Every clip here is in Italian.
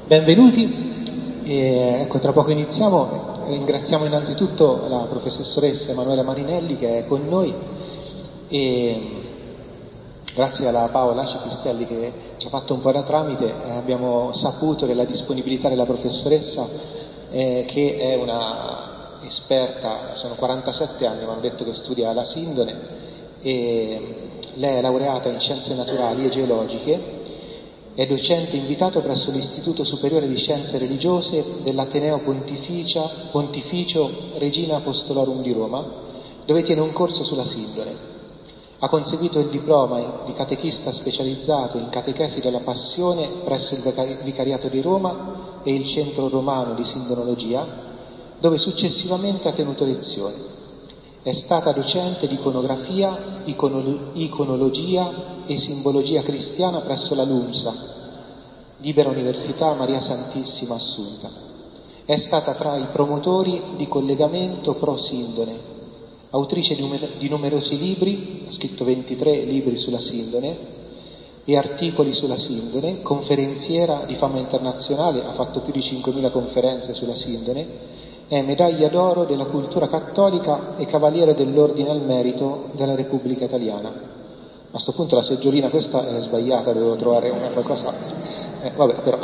Benvenuti, ecco tra poco iniziamo. Ringraziamo innanzitutto la professoressa Emanuela Marinelli che è con noi e grazie alla Paola Cipistelli che ci ha fatto un po' da tramite abbiamo saputo della disponibilità della professoressa che è una esperta, sono 47 anni, mi hanno detto che studia la Sindone e lei è laureata in Scienze Naturali e Geologiche. È docente invitato presso l'Istituto Superiore di Scienze Religiose dell'Ateneo Pontificio Regina Apostolorum di Roma, dove tiene un corso sulla Sindone. Ha conseguito il diploma di catechista specializzato in catechesi della Passione presso il Vicariato di Roma e il Centro Romano di Sindonologia, dove successivamente ha tenuto lezioni. È stata docente di iconografia, iconologia e simbologia cristiana presso la LUMSA, Libera Università Maria Santissima Assunta. È stata tra i promotori di collegamento pro Sindone, autrice di numerosi libri, ha scritto 23 libri sulla Sindone e articoli sulla Sindone, conferenziera di fama internazionale, ha fatto più di 5.000 conferenze sulla Sindone, è medaglia d'oro della cultura cattolica e cavaliere dell'Ordine al Merito della Repubblica Italiana. A questo punto la seggiolina questa è sbagliata, dovevo trovare qualcosa. Vabbè, però.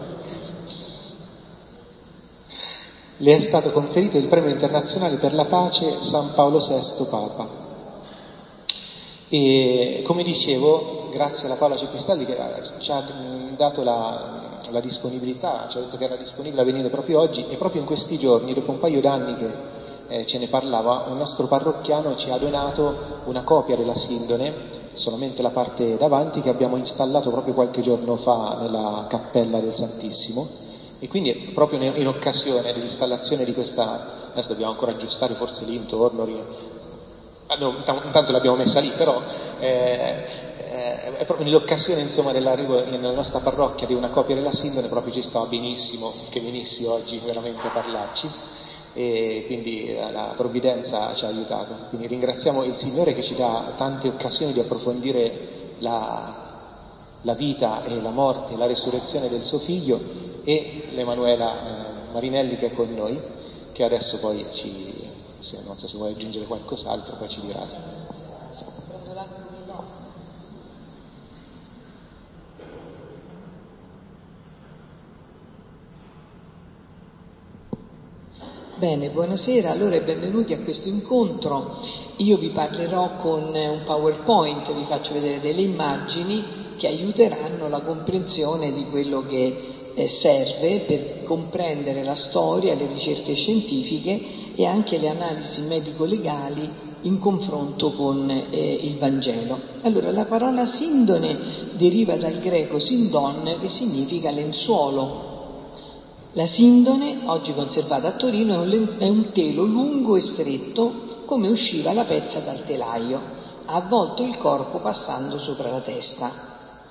Le è stato conferito il Premio Internazionale per la Pace San Paolo VI Papa. E come dicevo, grazie alla Paola Cipistelli che ci ha dato la disponibilità, ci ha detto che era disponibile a venire proprio oggi e proprio in questi giorni, dopo un paio d'anni che ce ne parlava, un nostro parrocchiano ci ha donato una copia della Sindone, solamente la parte davanti, che abbiamo installato proprio qualche giorno fa nella cappella del Santissimo, e quindi proprio in occasione dell'installazione di questa, adesso dobbiamo ancora aggiustare forse lì intorno, intanto l'abbiamo messa lì, però è proprio nell'occasione insomma dell'arrivo nella nostra parrocchia di una copia della Sindone, proprio ci stava benissimo che venissi oggi veramente a parlarci, e quindi la provvidenza ci ha aiutato. Quindi ringraziamo il Signore che ci dà tante occasioni di approfondire la vita e la morte e la resurrezione del suo figlio, e l'Emanuela Marinelli che è con noi, che adesso poi non so se vuoi aggiungere qualcos'altro, poi ci dirà. Prendo l'altro microfono. Bene, buonasera, allora benvenuti a questo incontro. Io vi parlerò con un PowerPoint, vi faccio vedere delle immagini che aiuteranno la comprensione di quello che serve per comprendere la storia, le ricerche scientifiche e anche le analisi medico-legali in confronto con il Vangelo. Allora, la parola Sindone deriva dal greco sindon, che significa lenzuolo. La Sindone, oggi conservata a Torino, è un telo lungo e stretto, come usciva la pezza dal telaio, ha avvolto il corpo passando sopra la testa.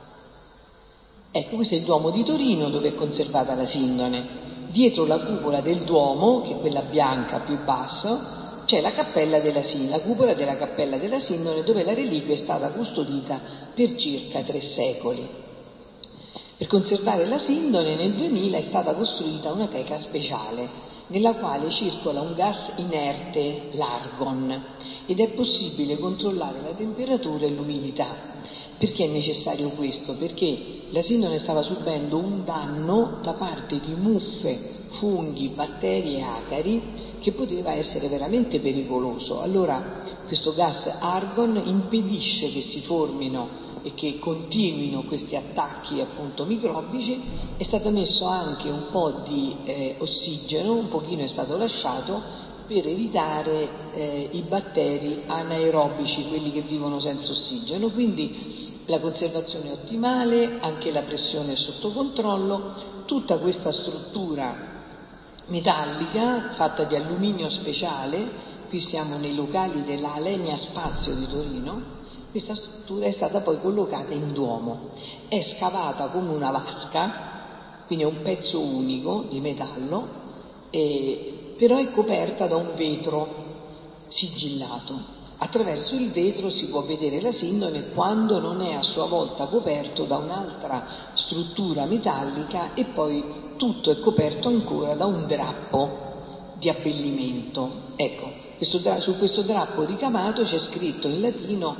Ecco, questo è il Duomo di Torino, dove è conservata la Sindone. Dietro la cupola del Duomo, che è quella bianca più basso, c'è la cappella della Sindone, la cupola della cappella della Sindone, dove la reliquia è stata custodita per circa 3 secoli. Per conservare la Sindone nel 2000 è stata costruita una teca speciale nella quale circola un gas inerte, l'argon, ed è possibile controllare la temperatura e l'umidità. Perché è necessario questo? Perché la Sindone stava subendo un danno da parte di muffe, funghi, batteri e acari che poteva essere veramente pericoloso. Allora questo gas argon impedisce che si formino e che continuino questi attacchi appunto microbici. È stato messo anche un po' di ossigeno, un pochino è stato lasciato per evitare i batteri anaerobici, quelli che vivono senza ossigeno, quindi la conservazione è ottimale, anche la pressione è sotto controllo. Tutta questa struttura metallica fatta di alluminio speciale, qui siamo nei locali della Alenia Spazio di Torino. Questa struttura è stata poi collocata in Duomo, è scavata come una vasca, quindi è un pezzo unico di metallo, però è coperta da un vetro sigillato. Attraverso il vetro si può vedere la sindone quando non è a sua volta coperto da un'altra struttura metallica e poi tutto è coperto ancora da un drappo di abbellimento. Ecco, su questo drappo ricamato c'è scritto in latino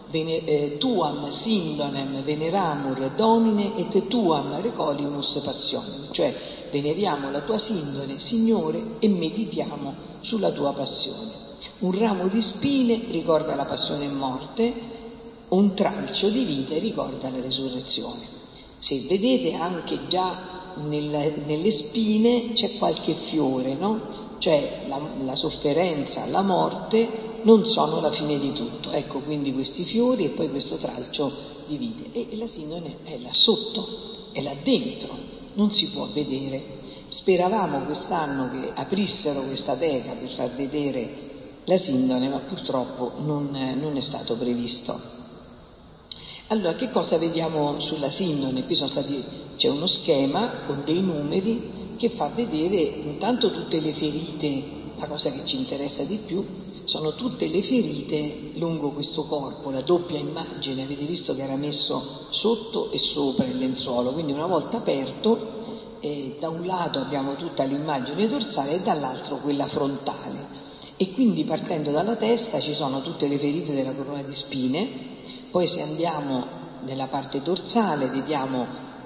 tuam sindonem veneramur domine et tuam recolimus passionem, cioè veneriamo la tua sindone, Signore, e meditiamo sulla tua passione. Un ramo di spine ricorda la passione e morte, un tralcio di vite ricorda la resurrezione. Se vedete anche già nelle spine c'è qualche fiore, no? Cioè la sofferenza, la morte non sono la fine di tutto. Ecco quindi questi fiori e poi questo tralcio di vite. E la sindone è là sotto, è là dentro, non si può vedere. Speravamo quest'anno che aprissero questa teca per far vedere la sindone, ma purtroppo non è stato previsto. Allora, che cosa vediamo sulla sindone? Qui c'è uno schema con dei numeri che fa vedere intanto tutte le ferite. La cosa che ci interessa di più sono tutte le ferite lungo questo corpo, la doppia immagine. Avete visto che era messo sotto e sopra il lenzuolo, quindi una volta aperto da un lato abbiamo tutta l'immagine dorsale e dall'altro quella frontale. E quindi partendo dalla testa ci sono tutte le ferite della corona di spine, poi se andiamo nella parte dorsale vediamo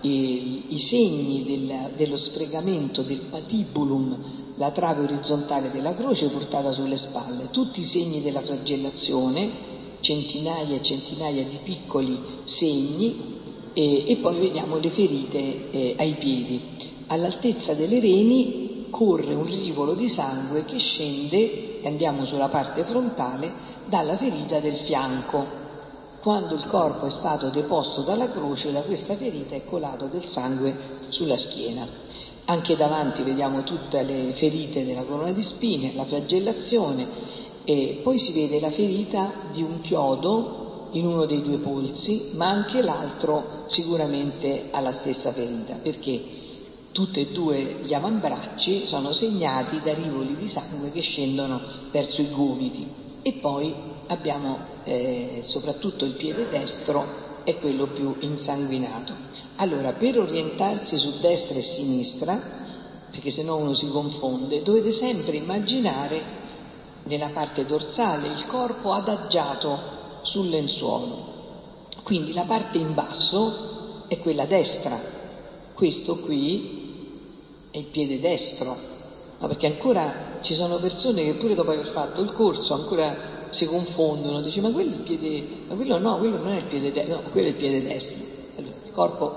i segni dello sfregamento del patibulum, la trave orizzontale della croce portata sulle spalle, tutti i segni della flagellazione, centinaia e centinaia di piccoli segni, e poi vediamo le ferite ai piedi. All'altezza delle reni corre un rivolo di sangue che scende, andiamo sulla parte frontale, dalla ferita del fianco. Quando il corpo è stato deposto dalla croce, da questa ferita è colato del sangue sulla schiena. Anche davanti vediamo tutte le ferite della corona di spine, la flagellazione, e poi si vede la ferita di un chiodo in uno dei due polsi, ma anche l'altro sicuramente ha la stessa ferita, perché tutti e due gli avambracci sono segnati da rivoli di sangue che scendono verso i gomiti. E poi abbiamo soprattutto il piede destro è quello più insanguinato. Allora, per orientarsi su destra e sinistra, perché sennò uno si confonde, dovete sempre immaginare nella parte dorsale il corpo adagiato sul lenzuolo. Quindi la parte in basso è quella destra, questo qui è il piede destro, no, perché ancora ci sono persone che pure dopo aver fatto il corso ancora si confondono, dice ma quello è il piede, ma quello no, quello non è il piede destro, no, quello è il piede destro. Allora, il corpo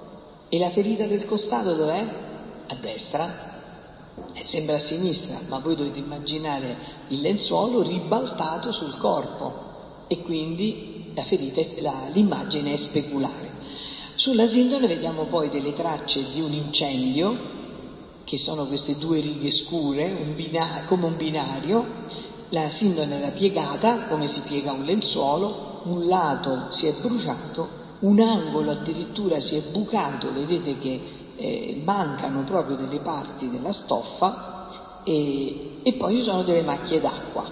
e la ferita del costato dov'è? A destra. Sembra a sinistra, ma voi dovete immaginare il lenzuolo ribaltato sul corpo e quindi la ferita, l'immagine è speculare. Sulla sindone vediamo poi delle tracce di un incendio, che sono queste due righe scure, come un binario. La sindone era piegata, come si piega un lenzuolo, un lato si è bruciato, un angolo addirittura si è bucato, vedete che mancano proprio delle parti della stoffa, e poi ci sono delle macchie d'acqua,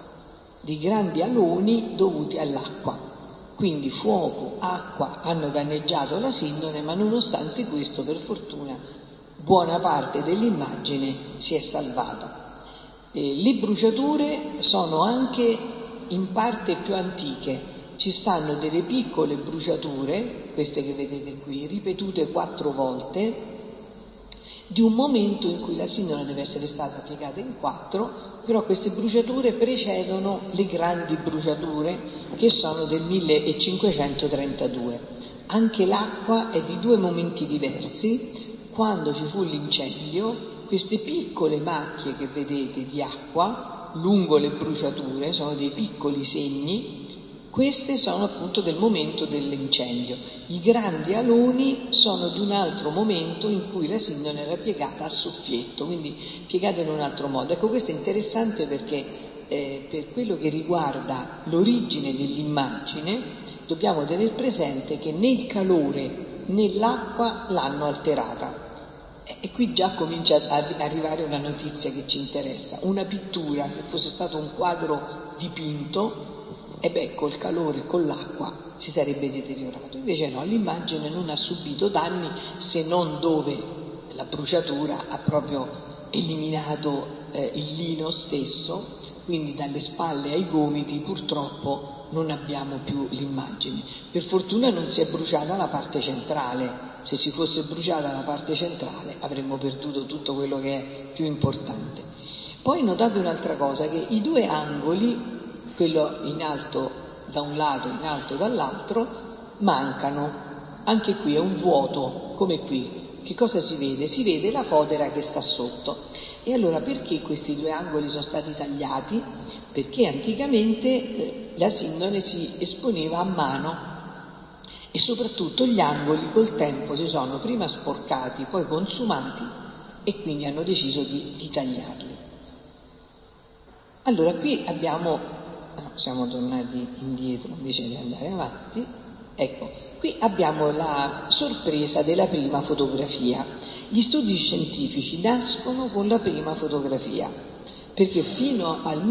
di grandi aloni dovuti all'acqua. Quindi fuoco, acqua hanno danneggiato la sindone, ma nonostante questo, per fortuna, buona parte dell'immagine si è salvata. Le bruciature sono anche in parte più antiche, ci stanno delle piccole bruciature, queste che vedete qui, ripetute 4 volte, di un momento in cui la sindone deve essere stata piegata in 4, però queste bruciature precedono le grandi bruciature che sono del 1532. Anche l'acqua è di 2 momenti diversi. Quando ci fu l'incendio, queste piccole macchie che vedete di acqua lungo le bruciature sono dei piccoli segni, queste sono appunto del momento dell'incendio. I grandi aloni sono di un altro momento in cui la sindone era piegata a soffietto, quindi piegata in un altro modo. Ecco, questo è interessante perché per quello che riguarda l'origine dell'immagine dobbiamo tenere presente che né il calore né l'acqua l'hanno alterata. E qui già comincia ad arrivare una notizia che ci interessa. Una pittura, se fosse stato un quadro dipinto, e col calore e con l'acqua si sarebbe deteriorato. Invece no, l'immagine non ha subito danni, se non dove la bruciatura ha proprio eliminato il lino stesso, quindi dalle spalle ai gomiti purtroppo non abbiamo più l'immagine. Per fortuna non si è bruciata la parte centrale. Se si fosse bruciata la parte centrale avremmo perduto tutto quello che è più importante. Poi notate un'altra cosa, che i due angoli, quello in alto da un lato, in alto dall'altro, mancano. Anche qui è un vuoto, come qui. Che cosa si vede? Si vede la fodera che sta sotto. E allora perché questi due angoli sono stati tagliati? Perché anticamente la sindone si esponeva a mano e soprattutto gli angoli col tempo si sono prima sporcati, poi consumati e quindi hanno deciso di tagliarli. Allora qui siamo tornati indietro invece di andare avanti. Ecco, qui abbiamo la sorpresa della prima fotografia. Gli studi scientifici nascono con la prima fotografia, perché fino al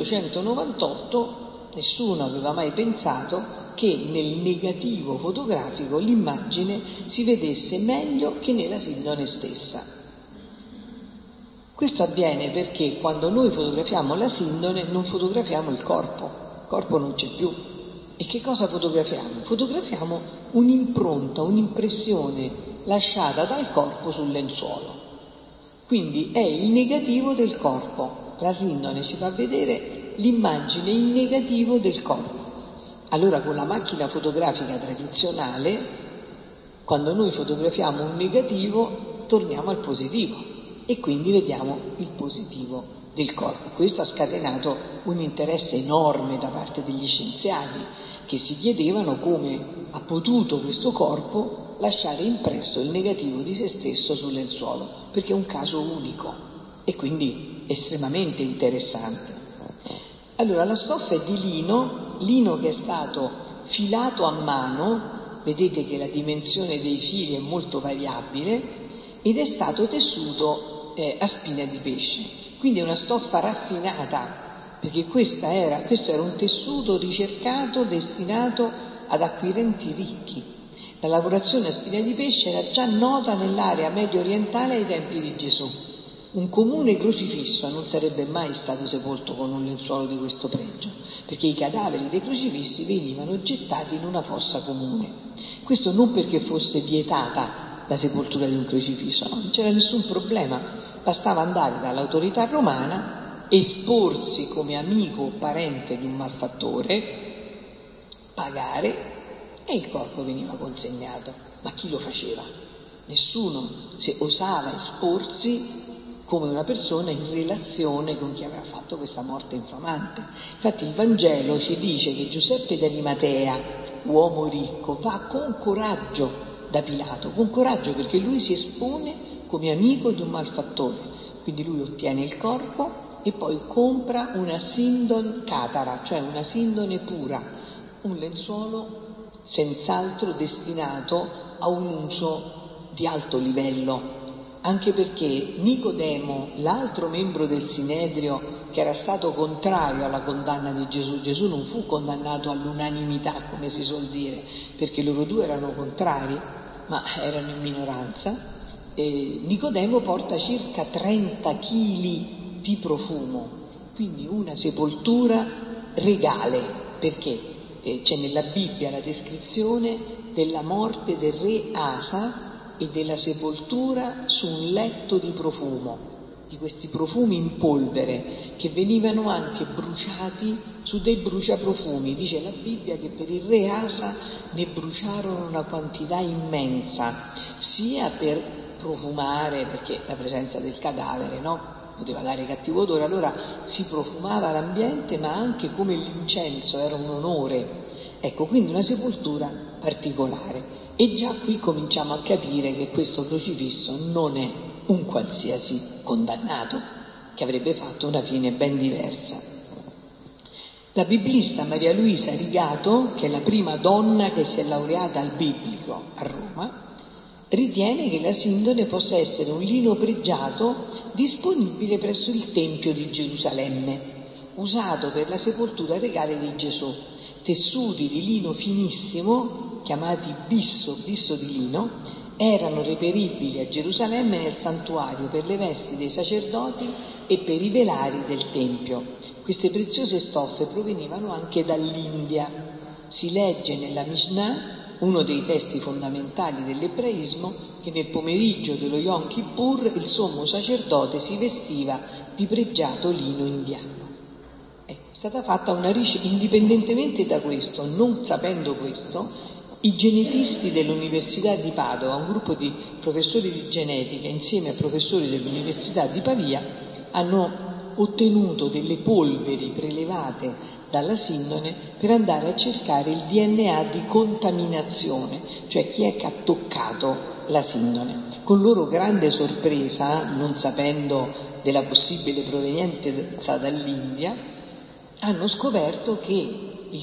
1898 nessuno aveva mai pensato che nel negativo fotografico l'immagine si vedesse meglio che nella sindone stessa. Questo avviene perché quando noi fotografiamo la sindone non fotografiamo il corpo non c'è più. E che cosa fotografiamo? Fotografiamo un'impronta, un'impressione lasciata dal corpo sul lenzuolo. Quindi è il negativo del corpo. La sindone ci fa vedere l'immagine in negativo del corpo. Allora con la macchina fotografica tradizionale, quando noi fotografiamo un negativo, torniamo al positivo e quindi vediamo il positivo del corpo. Questo ha scatenato un interesse enorme da parte degli scienziati, che si chiedevano come ha potuto questo corpo lasciare impresso il negativo di se stesso sul lenzuolo, perché è un caso unico e quindi estremamente interessante. Allora la stoffa è di lino che è stato filato a mano, vedete che la dimensione dei fili è molto variabile, ed è stato tessuto a spina di pesce, quindi è una stoffa raffinata, perché questo era un tessuto ricercato destinato ad acquirenti ricchi. La lavorazione a spina di pesce era già nota nell'area medio orientale ai tempi di Gesù. Un comune crocifisso non sarebbe mai stato sepolto con un lenzuolo di questo pregio, perché i cadaveri dei crocifissi venivano gettati in una fossa comune. Questo non perché fosse vietata la sepoltura di un crocifisso, no, non c'era nessun problema, bastava andare dall'autorità romana, esporsi come amico o parente di un malfattore, pagare e il corpo veniva consegnato. Ma chi lo faceva? Nessuno osava esporsi come una persona in relazione con chi aveva fatto questa morte infamante. Infatti il Vangelo ci dice che Giuseppe d'Arimatea, uomo ricco, va con coraggio da Pilato, con coraggio perché lui si espone come amico di un malfattore. Quindi lui ottiene il corpo e poi compra una sindon catara, cioè una sindone pura, un lenzuolo senz'altro destinato a un uso di alto livello, anche perché Nicodemo, l'altro membro del Sinedrio che era stato contrario alla condanna di Gesù non fu condannato all'unanimità, come si suol dire, perché loro due erano contrari, ma erano in minoranza. Nicodemo porta circa 30 chili di profumo, quindi una sepoltura regale, perché c'è nella Bibbia la descrizione della morte del re Asa e della sepoltura su un letto di profumo, di questi profumi in polvere che venivano anche bruciati su dei bruciaprofumi. Dice la Bibbia che per il re Asa ne bruciarono una quantità immensa, sia per profumare, perché la presenza del cadavere, no? Poteva dare cattivo odore, allora si profumava l'ambiente, ma anche come l'incenso era un onore. Ecco, quindi una sepoltura particolare. E già qui cominciamo a capire che questo crocifisso non è un qualsiasi condannato, che avrebbe fatto una fine ben diversa. La biblista Maria Luisa Rigato, che è la prima donna che si è laureata al biblico a Roma, ritiene che la sindone possa essere un lino pregiato disponibile presso il Tempio di Gerusalemme, usato per la sepoltura regale di Gesù, tessuti di lino finissimo, chiamati bisso di lino, erano reperibili a Gerusalemme nel santuario per le vesti dei sacerdoti e per i velari del Tempio. Queste preziose stoffe provenivano anche dall'India. Si legge nella Mishnah, uno dei testi fondamentali dell'ebraismo, che nel pomeriggio dello Yom Kippur il sommo sacerdote si vestiva di pregiato lino indiano. È stata fatta una ricerca, indipendentemente da questo, non sapendo questo, i genetisti dell'Università di Padova, un gruppo di professori di genetica insieme a professori dell'Università di Pavia, hanno ottenuto delle polveri prelevate dalla sindone per andare a cercare il DNA di contaminazione, cioè chi è che ha toccato la sindone. Con loro grande sorpresa, non sapendo della possibile provenienza dall'India, hanno scoperto che il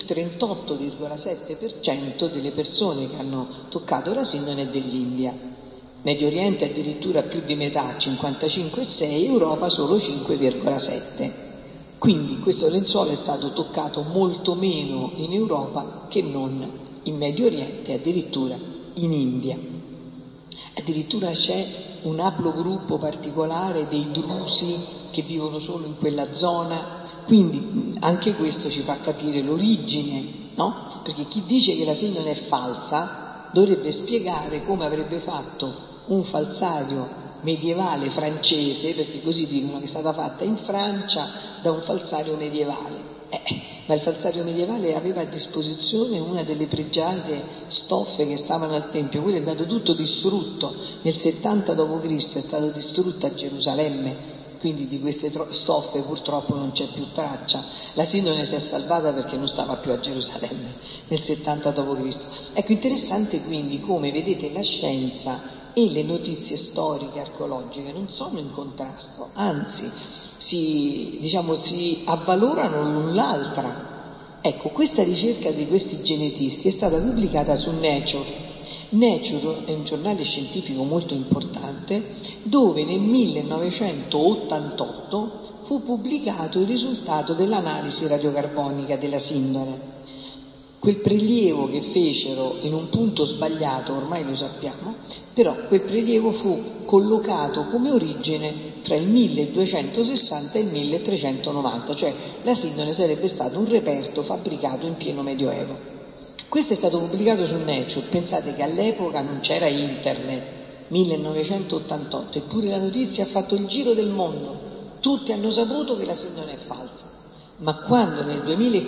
38,7% delle persone che hanno toccato la sindone è dell'India. Medio Oriente addirittura più di metà, 55,6%, Europa solo 5,7%. Quindi questo lenzuolo è stato toccato molto meno in Europa che non in Medio Oriente, addirittura in India. Addirittura c'è un haplogruppo particolare dei drusi che vivono solo in quella zona, quindi anche questo ci fa capire l'origine, no? Perché chi dice che la sindone è falsa dovrebbe spiegare come avrebbe fatto un falsario medievale francese, perché così dicono che è stata fatta in Francia da un falsario medievale. Ma il falsario medievale aveva a disposizione una delle pregiate stoffe che stavano al Tempio, quello è andato tutto distrutto, nel 70 d.C. è stato distrutto a Gerusalemme, quindi di queste stoffe purtroppo non c'è più traccia. La sindone si è salvata perché non stava più a Gerusalemme nel 70 d.C. Ecco, interessante quindi come, vedete, la scienza e le notizie storiche archeologiche non sono in contrasto, anzi si avvalorano l'un l'altra. Ecco, questa ricerca di questi genetisti è stata pubblicata su Nature. Nature è un giornale scientifico molto importante dove nel 1988 fu pubblicato il risultato dell'analisi radiocarbonica della sindone. Quel prelievo che fecero in un punto sbagliato, ormai lo sappiamo, però quel prelievo fu collocato come origine fra il 1260 e il 1390, cioè la sindone sarebbe stato un reperto fabbricato in pieno Medioevo. Questo è stato pubblicato su Nature, pensate che all'epoca non c'era internet, 1988, eppure la notizia ha fatto il giro del mondo, tutti hanno saputo che la sindone è falsa, ma quando nel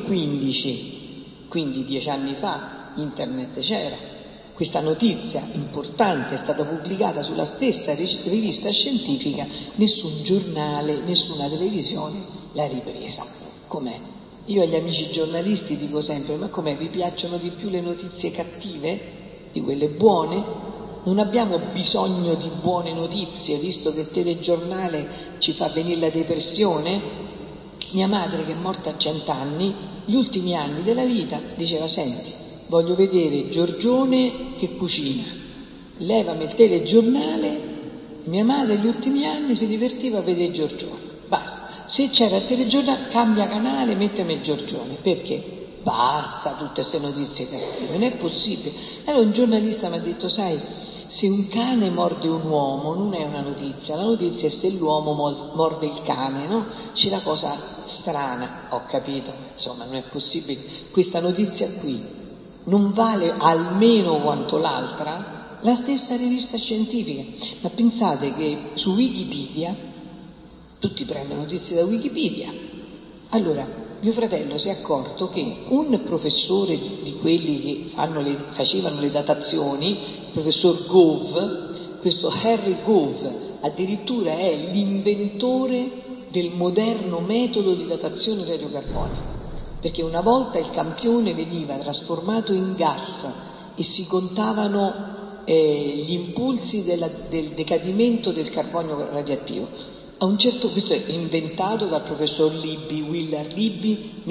2015, quindi 10 anni fa, internet c'era, questa notizia importante è stata pubblicata sulla stessa rivista scientifica, nessun giornale, nessuna televisione l'ha ripresa. Com'è? Io agli amici giornalisti dico sempre, ma com'è, vi piacciono di più le notizie cattive di quelle buone? Non abbiamo bisogno di buone notizie, visto che il telegiornale ci fa venire la depressione? Mia madre, che è morta a 100 anni, gli ultimi anni della vita diceva, senti, voglio vedere Giorgione che cucina, levami il telegiornale. Mia madre gli ultimi anni si divertiva a vedere Giorgione, basta. Se c'era il telegiornale, cambia canale, mettemi Giorgione. Perché? Basta tutte queste notizie cattive, non è possibile. Allora un giornalista mi ha detto, sai, se un cane morde un uomo non è una notizia, la notizia è se l'uomo morde il cane, no? C'è la cosa strana, ho capito, insomma non è possibile. Questa notizia qui non vale almeno quanto l'altra? La stessa rivista scientifica. Ma pensate che su Wikipedia tutti prendono notizie da Wikipedia. Allora, mio fratello si è accorto che un professore di quelli che facevano le datazioni, il professor Gove, questo Harry Gove, addirittura è l'inventore del moderno metodo di datazione radiocarbonica, perché una volta il campione veniva trasformato in gas e si contavano gli impulsi del decadimento del carbonio radioattivo. A un certo punto, questo è inventato dal professor Libby, Willard Libby,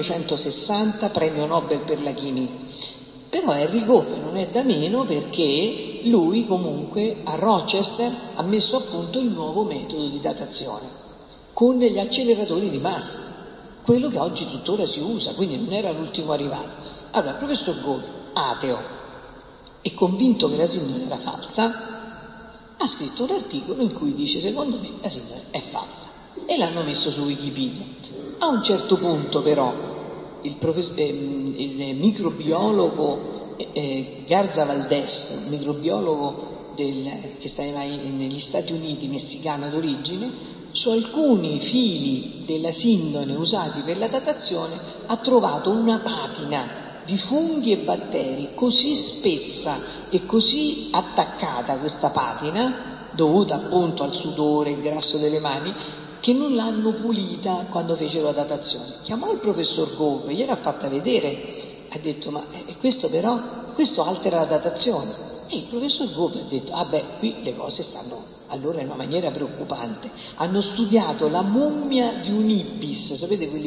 1960, premio Nobel per la chimica. Però Harry Gove non è da meno, perché lui comunque a Rochester ha messo a punto il nuovo metodo di datazione con gli acceleratori di massa. quello che oggi tuttora si usa, quindi non era l'ultimo arrivato. Allora, il professor Gove, ateo e convinto che la sindone era falsa, ha scritto un articolo in cui dice: secondo me la sindone è falsa, e l'hanno messo su Wikipedia. A un certo punto però il microbiologo Garza Valdés, un microbiologo che sta negli Stati Uniti, messicano d'origine, su alcuni fili della sindone usati per la datazione ha trovato una patina di funghi e batteri così spessa e così attaccata, questa patina, dovuta appunto al sudore, il grasso delle mani, che non l'hanno pulita quando fecero la datazione. Chiamò il professor Gove, gliel'ha fatta vedere, ha detto: ma questo altera la datazione. E il professor Gove ha detto: qui le cose stanno allora in una maniera preoccupante. Hanno studiato la mummia di un ibis, sapete quelli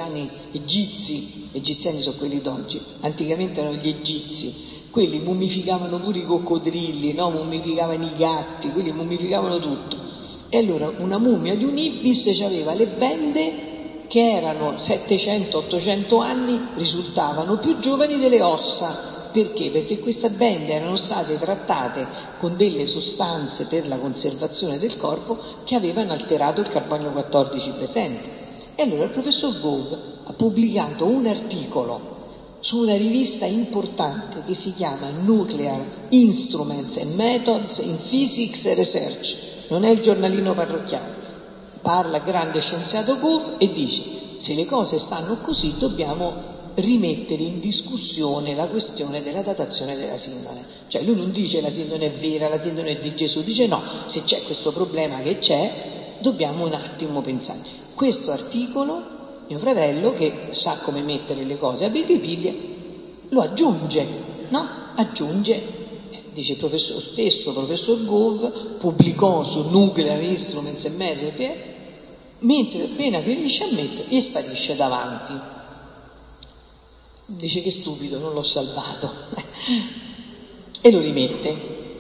egiziani sono quelli d'oggi, anticamente erano gli egizi, quelli mummificavano pure i coccodrilli, no? Mummificavano i gatti, quelli mummificavano tutto. E allora una mummia di un ibis aveva le bende che erano 700-800 anni, risultavano più giovani delle ossa. Perché? Perché queste bende erano state trattate con delle sostanze per la conservazione del corpo che avevano alterato il carbonio 14 presente. E allora il professor Gove ha pubblicato un articolo su una rivista importante che si chiama Nuclear Instruments and Methods in Physics and Research, non è il giornalino parrocchiale. Parla grande scienziato Gove e dice: se le cose stanno così dobbiamo rimettere in discussione la questione della datazione della sindone. Cioè lui non dice la sindone è vera, la sindone è di Gesù, dice no, se c'è questo problema che c'è, dobbiamo un attimo pensare. Questo articolo, mio fratello, che sa come mettere le cose a Wikipedia, lo aggiunge, no? Aggiunge, dice il professor Gove pubblicò su Nuclear Instruments and Methods, mentre appena finisce a mettere, gli sparisce davanti. Dice: che stupido, non l'ho salvato. E lo rimette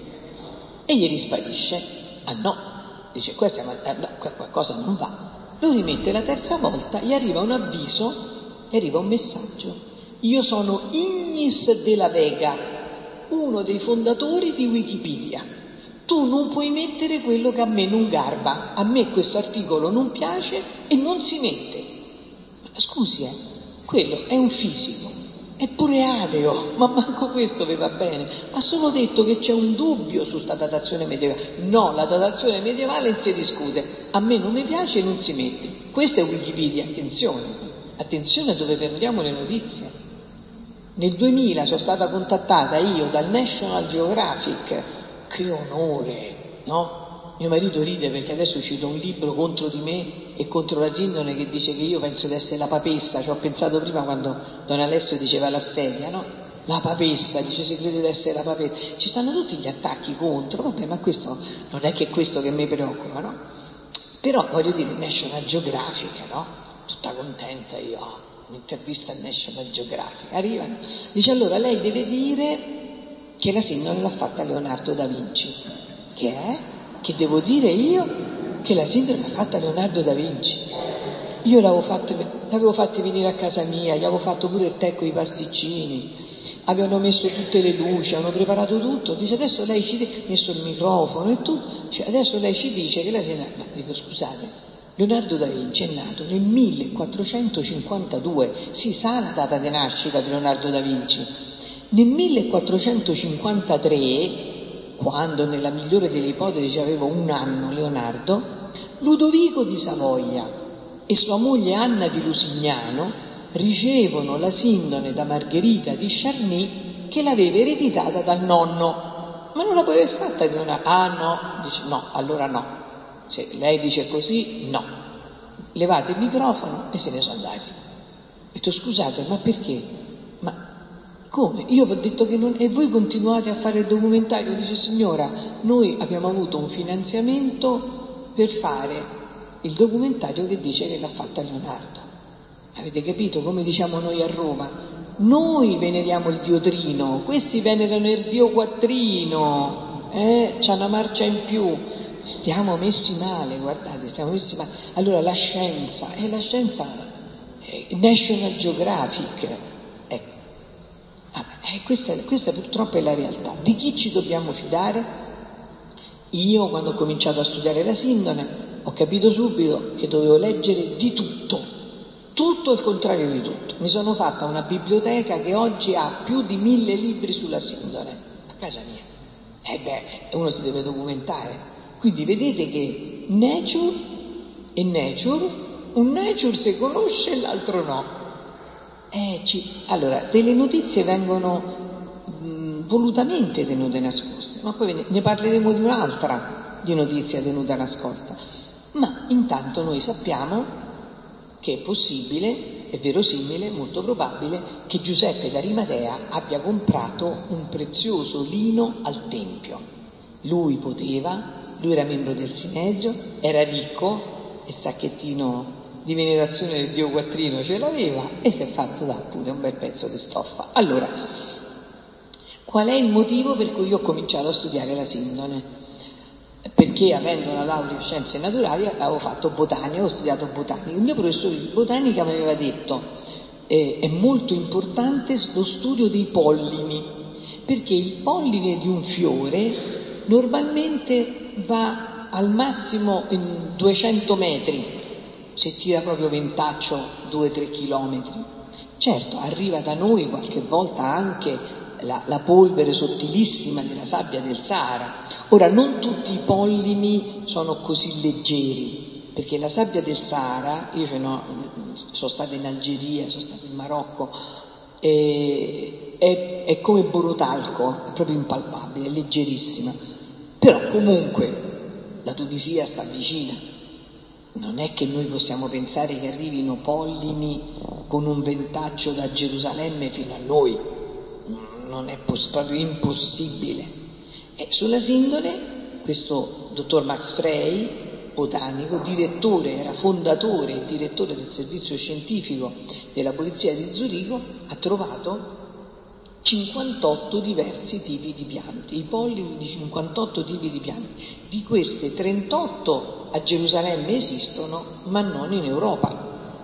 e gli risparisce. Ah no, dice: qualcosa non va. Lo rimette la terza volta, gli arriva un avviso, gli arriva un messaggio: io sono Ignis de la Vega, uno dei fondatori di Wikipedia. Tu non puoi mettere quello che a me non garba, a me questo articolo non piace e non si mette. Scusi, quello è un fisico, è pure ateo, ma manco questo vi va bene. Ha solo detto che c'è un dubbio su sta datazione medievale. No, la datazione medievale non si discute, a me non mi piace e non si mette. Questo è Wikipedia, attenzione a dove prendiamo le notizie. Nel 2000 sono stata contattata io dal National Geographic, che onore, no? Mio marito ride perché adesso è uscito un libro contro di me e contro la sindone che dice che io penso di essere la papessa. Ci ho pensato prima quando Don Alessio diceva la sedia, no? La papessa, dice: si crede di essere la papessa. Ci stanno tutti gli attacchi contro, vabbè, ma questo non è che è questo che mi preoccupa, no? Però voglio dire, National Geographic, no? Tutta contenta io, un'intervista al National Geographic. Arrivano, dice: allora lei deve dire che la sindone l'ha fatta Leonardo da Vinci. Che è? Che devo dire io che la sindone l'ha fatta Leonardo da Vinci? Io l'avevo fatti venire a casa mia, gli avevo fatto pure il tè con i pasticcini, avevano messo tutte le luci, avevano preparato tutto. Dice: adesso lei messo il microfono e tutto, cioè, adesso lei ci dice che la sindone... Ma dico: scusate, Leonardo da Vinci è nato nel 1452, si sa la data di nascita di Leonardo da Vinci. Nel 1453, quando nella migliore delle ipotesi aveva 1 anno Leonardo, Ludovico di Savoia e sua moglie Anna di Lusignano ricevono la sindone da Margherita di Charny, che l'aveva ereditata dal nonno. Ma non la aveva fatta Leonardo? Ah no, dice: no, allora no. Se lei dice così, no. Levate il microfono e se ne sono andati. Ho detto: scusate, ma perché? Ma come? Io vi ho detto che non... E voi continuate a fare il documentario? Dice: signora, noi abbiamo avuto un finanziamento per fare il documentario che dice che l'ha fatta Leonardo. Avete capito come diciamo noi a Roma? Noi veneriamo il dio Trino, questi venerano il dio Quattrino, c'ha una marcia in più. Stiamo messi male, guardate, stiamo messi male. Allora la scienza National Geographic. Ecco. Questa purtroppo è la realtà. Di chi ci dobbiamo fidare? Io, quando ho cominciato a studiare la sindone, ho capito subito che dovevo leggere di tutto il contrario di tutto. Mi sono fatta una biblioteca che oggi ha più di 1000 libri sulla sindone, a casa mia. Uno si deve documentare. Quindi vedete che nature e nature, un nature si conosce e l'altro no. Allora, delle notizie vengono volutamente tenute nascoste, ma poi ne parleremo di un'altra di notizia tenuta nascosta. Ma intanto noi sappiamo che è possibile, è verosimile, molto probabile, che Giuseppe d'Arimatea abbia comprato un prezioso lino al Tempio. Lui era membro del Sinedrio, era ricco, il sacchettino di venerazione del dio Quattrino ce l'aveva e si è fatto pure un bel pezzo di stoffa. Allora, qual è il motivo per cui io ho cominciato a studiare la sindone? Perché avendo la laurea in scienze naturali avevo fatto botanica, ho studiato botanica. Il mio professore di botanica mi aveva detto è molto importante lo studio dei pollini, perché il polline di un fiore normalmente va al massimo in 200 metri, se tira proprio ventaccio 2-3 chilometri. Certo, arriva da noi qualche volta anche la polvere sottilissima della sabbia del Sahara. Ora, non tutti i pollini sono così leggeri, perché la sabbia del Sahara, sono stata in Algeria, sono stata in Marocco, è come borotalco, è proprio impalpabile, è leggerissima. Però comunque la Tunisia sta vicina. Non è che noi possiamo pensare che arrivino pollini con un ventaccio da Gerusalemme fino a noi. Non è proprio impossibile. Sulla sindone, questo dottor Max Frey, botanico, era fondatore e direttore del servizio scientifico della polizia di Zurigo, ha trovato 58 diversi tipi di piante, i pollini di 58 tipi di piante. Di queste 38 a Gerusalemme esistono, ma non in Europa.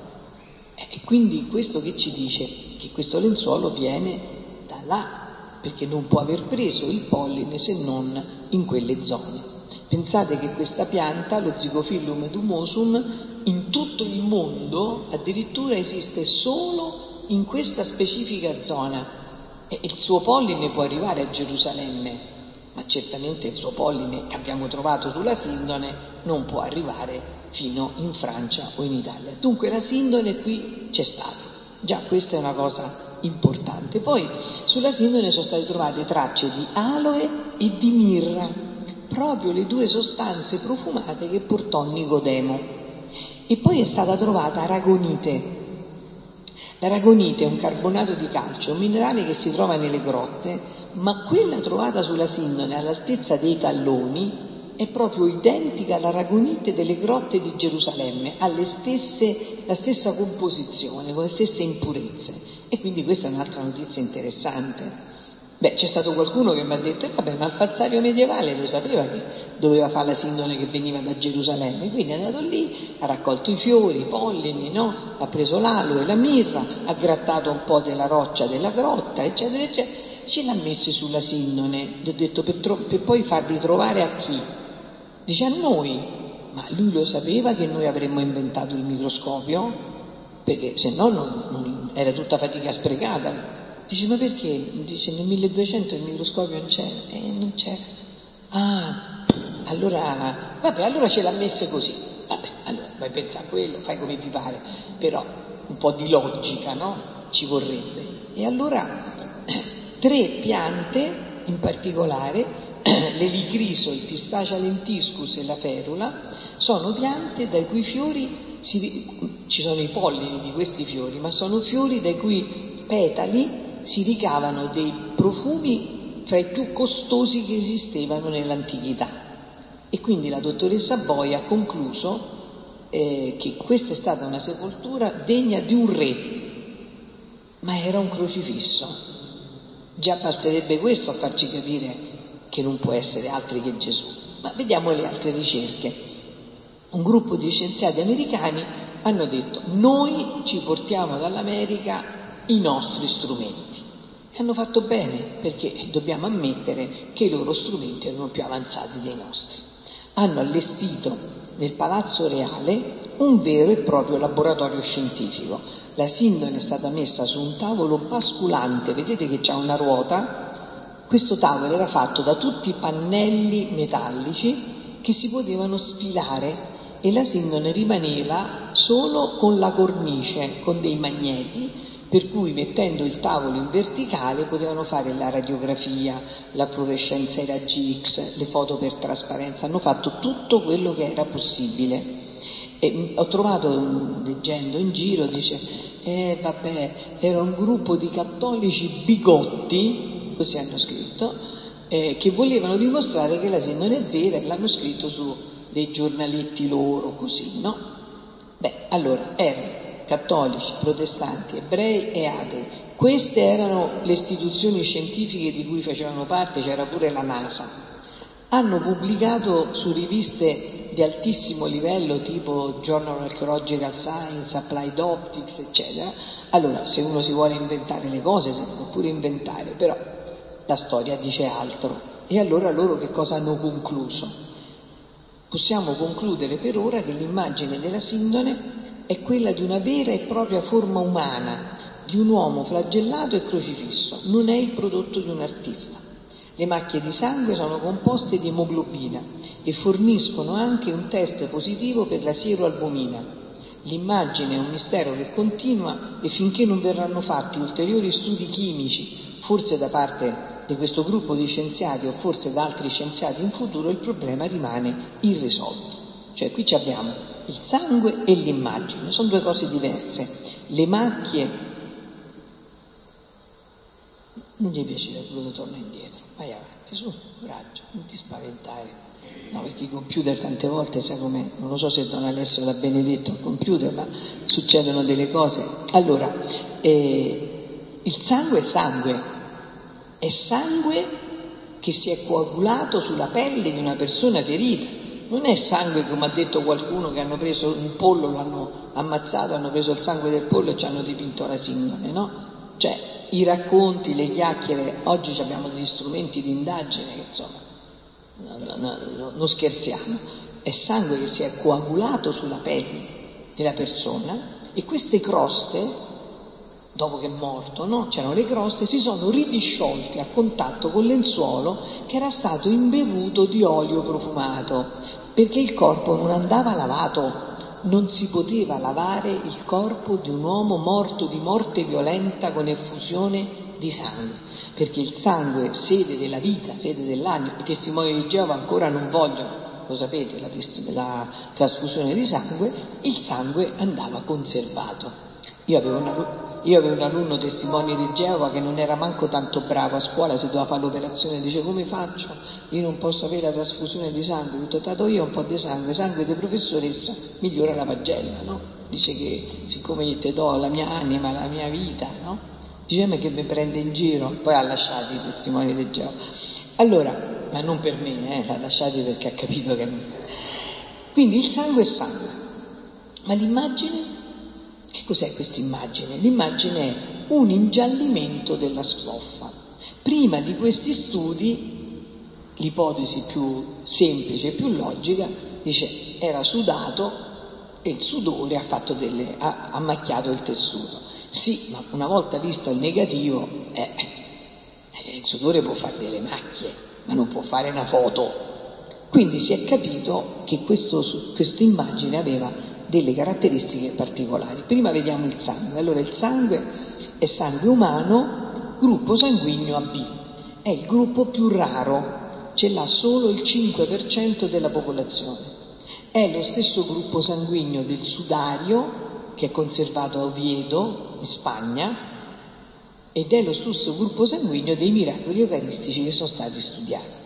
E quindi questo che ci dice? Che questo lenzuolo viene da là, perché non può aver preso il polline se non in quelle zone. Pensate che questa pianta, lo Zygophyllum edumosum, in tutto il mondo addirittura esiste solo in questa specifica zona, e il suo polline può arrivare a Gerusalemme, ma certamente il suo polline che abbiamo trovato sulla sindone non può arrivare fino in Francia o in Italia. Dunque la sindone qui c'è stata. Già questa è una cosa importante. Poi sulla sindone sono state trovate tracce di aloe e di mirra, proprio le due sostanze profumate che portò Nicodemo. E poi è stata trovata aragonite. L'aragonite è un carbonato di calcio, un minerale che si trova nelle grotte, ma quella trovata sulla sindone all'altezza dei talloni è proprio identica all'aragonite delle grotte di Gerusalemme, ha la stessa composizione, con le stesse impurezze. E quindi questa è un'altra notizia interessante. C'è stato qualcuno che mi ha detto, ma il falsario medievale lo sapeva che doveva fare la sindone che veniva da Gerusalemme, quindi è andato lì, ha raccolto i fiori, i pollini, ha preso l'aloe, la mirra, ha grattato un po' della roccia della grotta, eccetera, eccetera, ce l'ha messe sulla sindone. Gli ho detto, per poi farli trovare a chi? Dice a noi, ma lui lo sapeva che noi avremmo inventato il microscopio? Perché se no non era tutta fatica sprecata. Dice, ma perché? Dice, nel 1200 il microscopio non c'era. Non c'era. Allora ce l'ha messe così. Allora vai a pensare a quello, fai come ti pare. Però un po' di logica, no? Ci vorrebbe. E allora 3 piante in particolare, l'elicriso, il Pistacia lentiscus e la ferula, sono piante dai cui fiori ci sono i pollini di questi fiori, ma sono fiori dai cui petali si ricavano dei profumi fra i più costosi che esistevano nell'antichità. E quindi la dottoressa Boy ha concluso che questa è stata una sepoltura degna di un re, ma era un crocifisso. Già basterebbe questo a farci capire che non può essere altri che Gesù. Ma vediamo le altre ricerche. Un gruppo di scienziati americani hanno detto: noi ci portiamo dall'America i nostri strumenti. E hanno fatto bene, perché dobbiamo ammettere che i loro strumenti erano più avanzati dei nostri. Hanno allestito nel Palazzo Reale un vero e proprio laboratorio scientifico. La sindone è stata messa su un tavolo basculante, vedete che c'ha una ruota. Questo tavolo era fatto da tutti i pannelli metallici che si potevano sfilare, e la sindone rimaneva solo con la cornice, con dei magneti, per cui mettendo il tavolo in verticale potevano fare la radiografia, la fluorescenza ai raggi X, le foto per trasparenza. Hanno fatto tutto quello che era possibile. E ho trovato, leggendo in giro, dice: vabbè, era un gruppo di cattolici bigotti, così hanno scritto, che volevano dimostrare che la sindone è vera, e l'hanno scritto su dei giornaletti loro, così, no? Beh, allora, erano cattolici, protestanti, ebrei e atei. Queste erano le istituzioni scientifiche di cui facevano parte, c'era pure la NASA. Hanno pubblicato su riviste di altissimo livello, tipo Journal of Archaeological Science, Applied Optics, eccetera. Allora, se uno si vuole inventare le cose, se può pure inventare, però la storia dice altro. E allora loro che cosa hanno concluso? Possiamo concludere per ora che l'immagine della sindone è quella di una vera e propria forma umana, di un uomo flagellato e crocifisso, non è il prodotto di un artista. Le macchie di sangue sono composte di emoglobina e forniscono anche un test positivo per la sieroalbumina. L'immagine è un mistero che continua, e finché non verranno fatti ulteriori studi chimici, forse da parte di questo gruppo di scienziati o forse da altri scienziati in futuro, il problema rimane irrisolto. Cioè qui abbiamo il sangue e l'immagine, sono due cose diverse. Le macchie, non gli piace quello che torna indietro, vai avanti, su, coraggio, non ti spaventare. No, perché i computer tante volte, sai com'è, non lo so se Don Alessio l'ha benedetto al computer, ma succedono delle cose. Allora, il sangue è sangue che si è coagulato sulla pelle di una persona ferita. Non è sangue, come ha detto qualcuno, che hanno preso un pollo, l'hanno ammazzato, hanno preso il sangue del pollo e ci hanno dipinto la sindone, no? Cioè, i racconti, le chiacchiere, oggi abbiamo degli strumenti di indagine che insomma, non scherziamo, è sangue che si è coagulato sulla pelle della persona, e queste croste, dopo che è morto, no? C'erano le croste, si sono ridisciolte a contatto con il lenzuolo che era stato imbevuto di olio profumato, perché il corpo non andava lavato, non si poteva lavare il corpo di un uomo morto di morte violenta con effusione di sangue, perché il sangue, sede della vita, sede dell'anima. I testimoni di Geova ancora non vogliono, lo sapete, la trasfusione di sangue. Il sangue andava conservato. Io avevo un alunno testimone di Geova che non era manco tanto bravo a scuola, si doveva fare l'operazione, dice: come faccio? Io non posso avere la trasfusione di sangue. Ho detto: dato io un po' di sangue di professoressa migliora la pagella, no? Dice che siccome te do la mia anima, la mia vita, no? Dice: ma che mi prende in giro? Poi ha lasciato i testimoni di Geova. Allora, ma non per me, l'ha lasciati perché ha capito che non. Quindi il sangue è sangue, ma l'immagine? Che cos'è questa immagine? L'immagine è un ingiallimento della stoffa. Prima di questi studi, l'ipotesi più semplice e più logica dice: era sudato e il sudore ha macchiato il tessuto. Sì, ma una volta visto il negativo, il sudore può fare delle macchie, ma non può fare una foto. Quindi si è capito che questa immagine aveva delle caratteristiche particolari. Prima vediamo il sangue. Allora, il sangue è sangue umano, gruppo sanguigno AB. È il gruppo più raro, ce l'ha solo il 5% della popolazione. È lo stesso gruppo sanguigno del sudario, che è conservato a Oviedo, in Spagna, ed è lo stesso gruppo sanguigno dei miracoli eucaristici che sono stati studiati.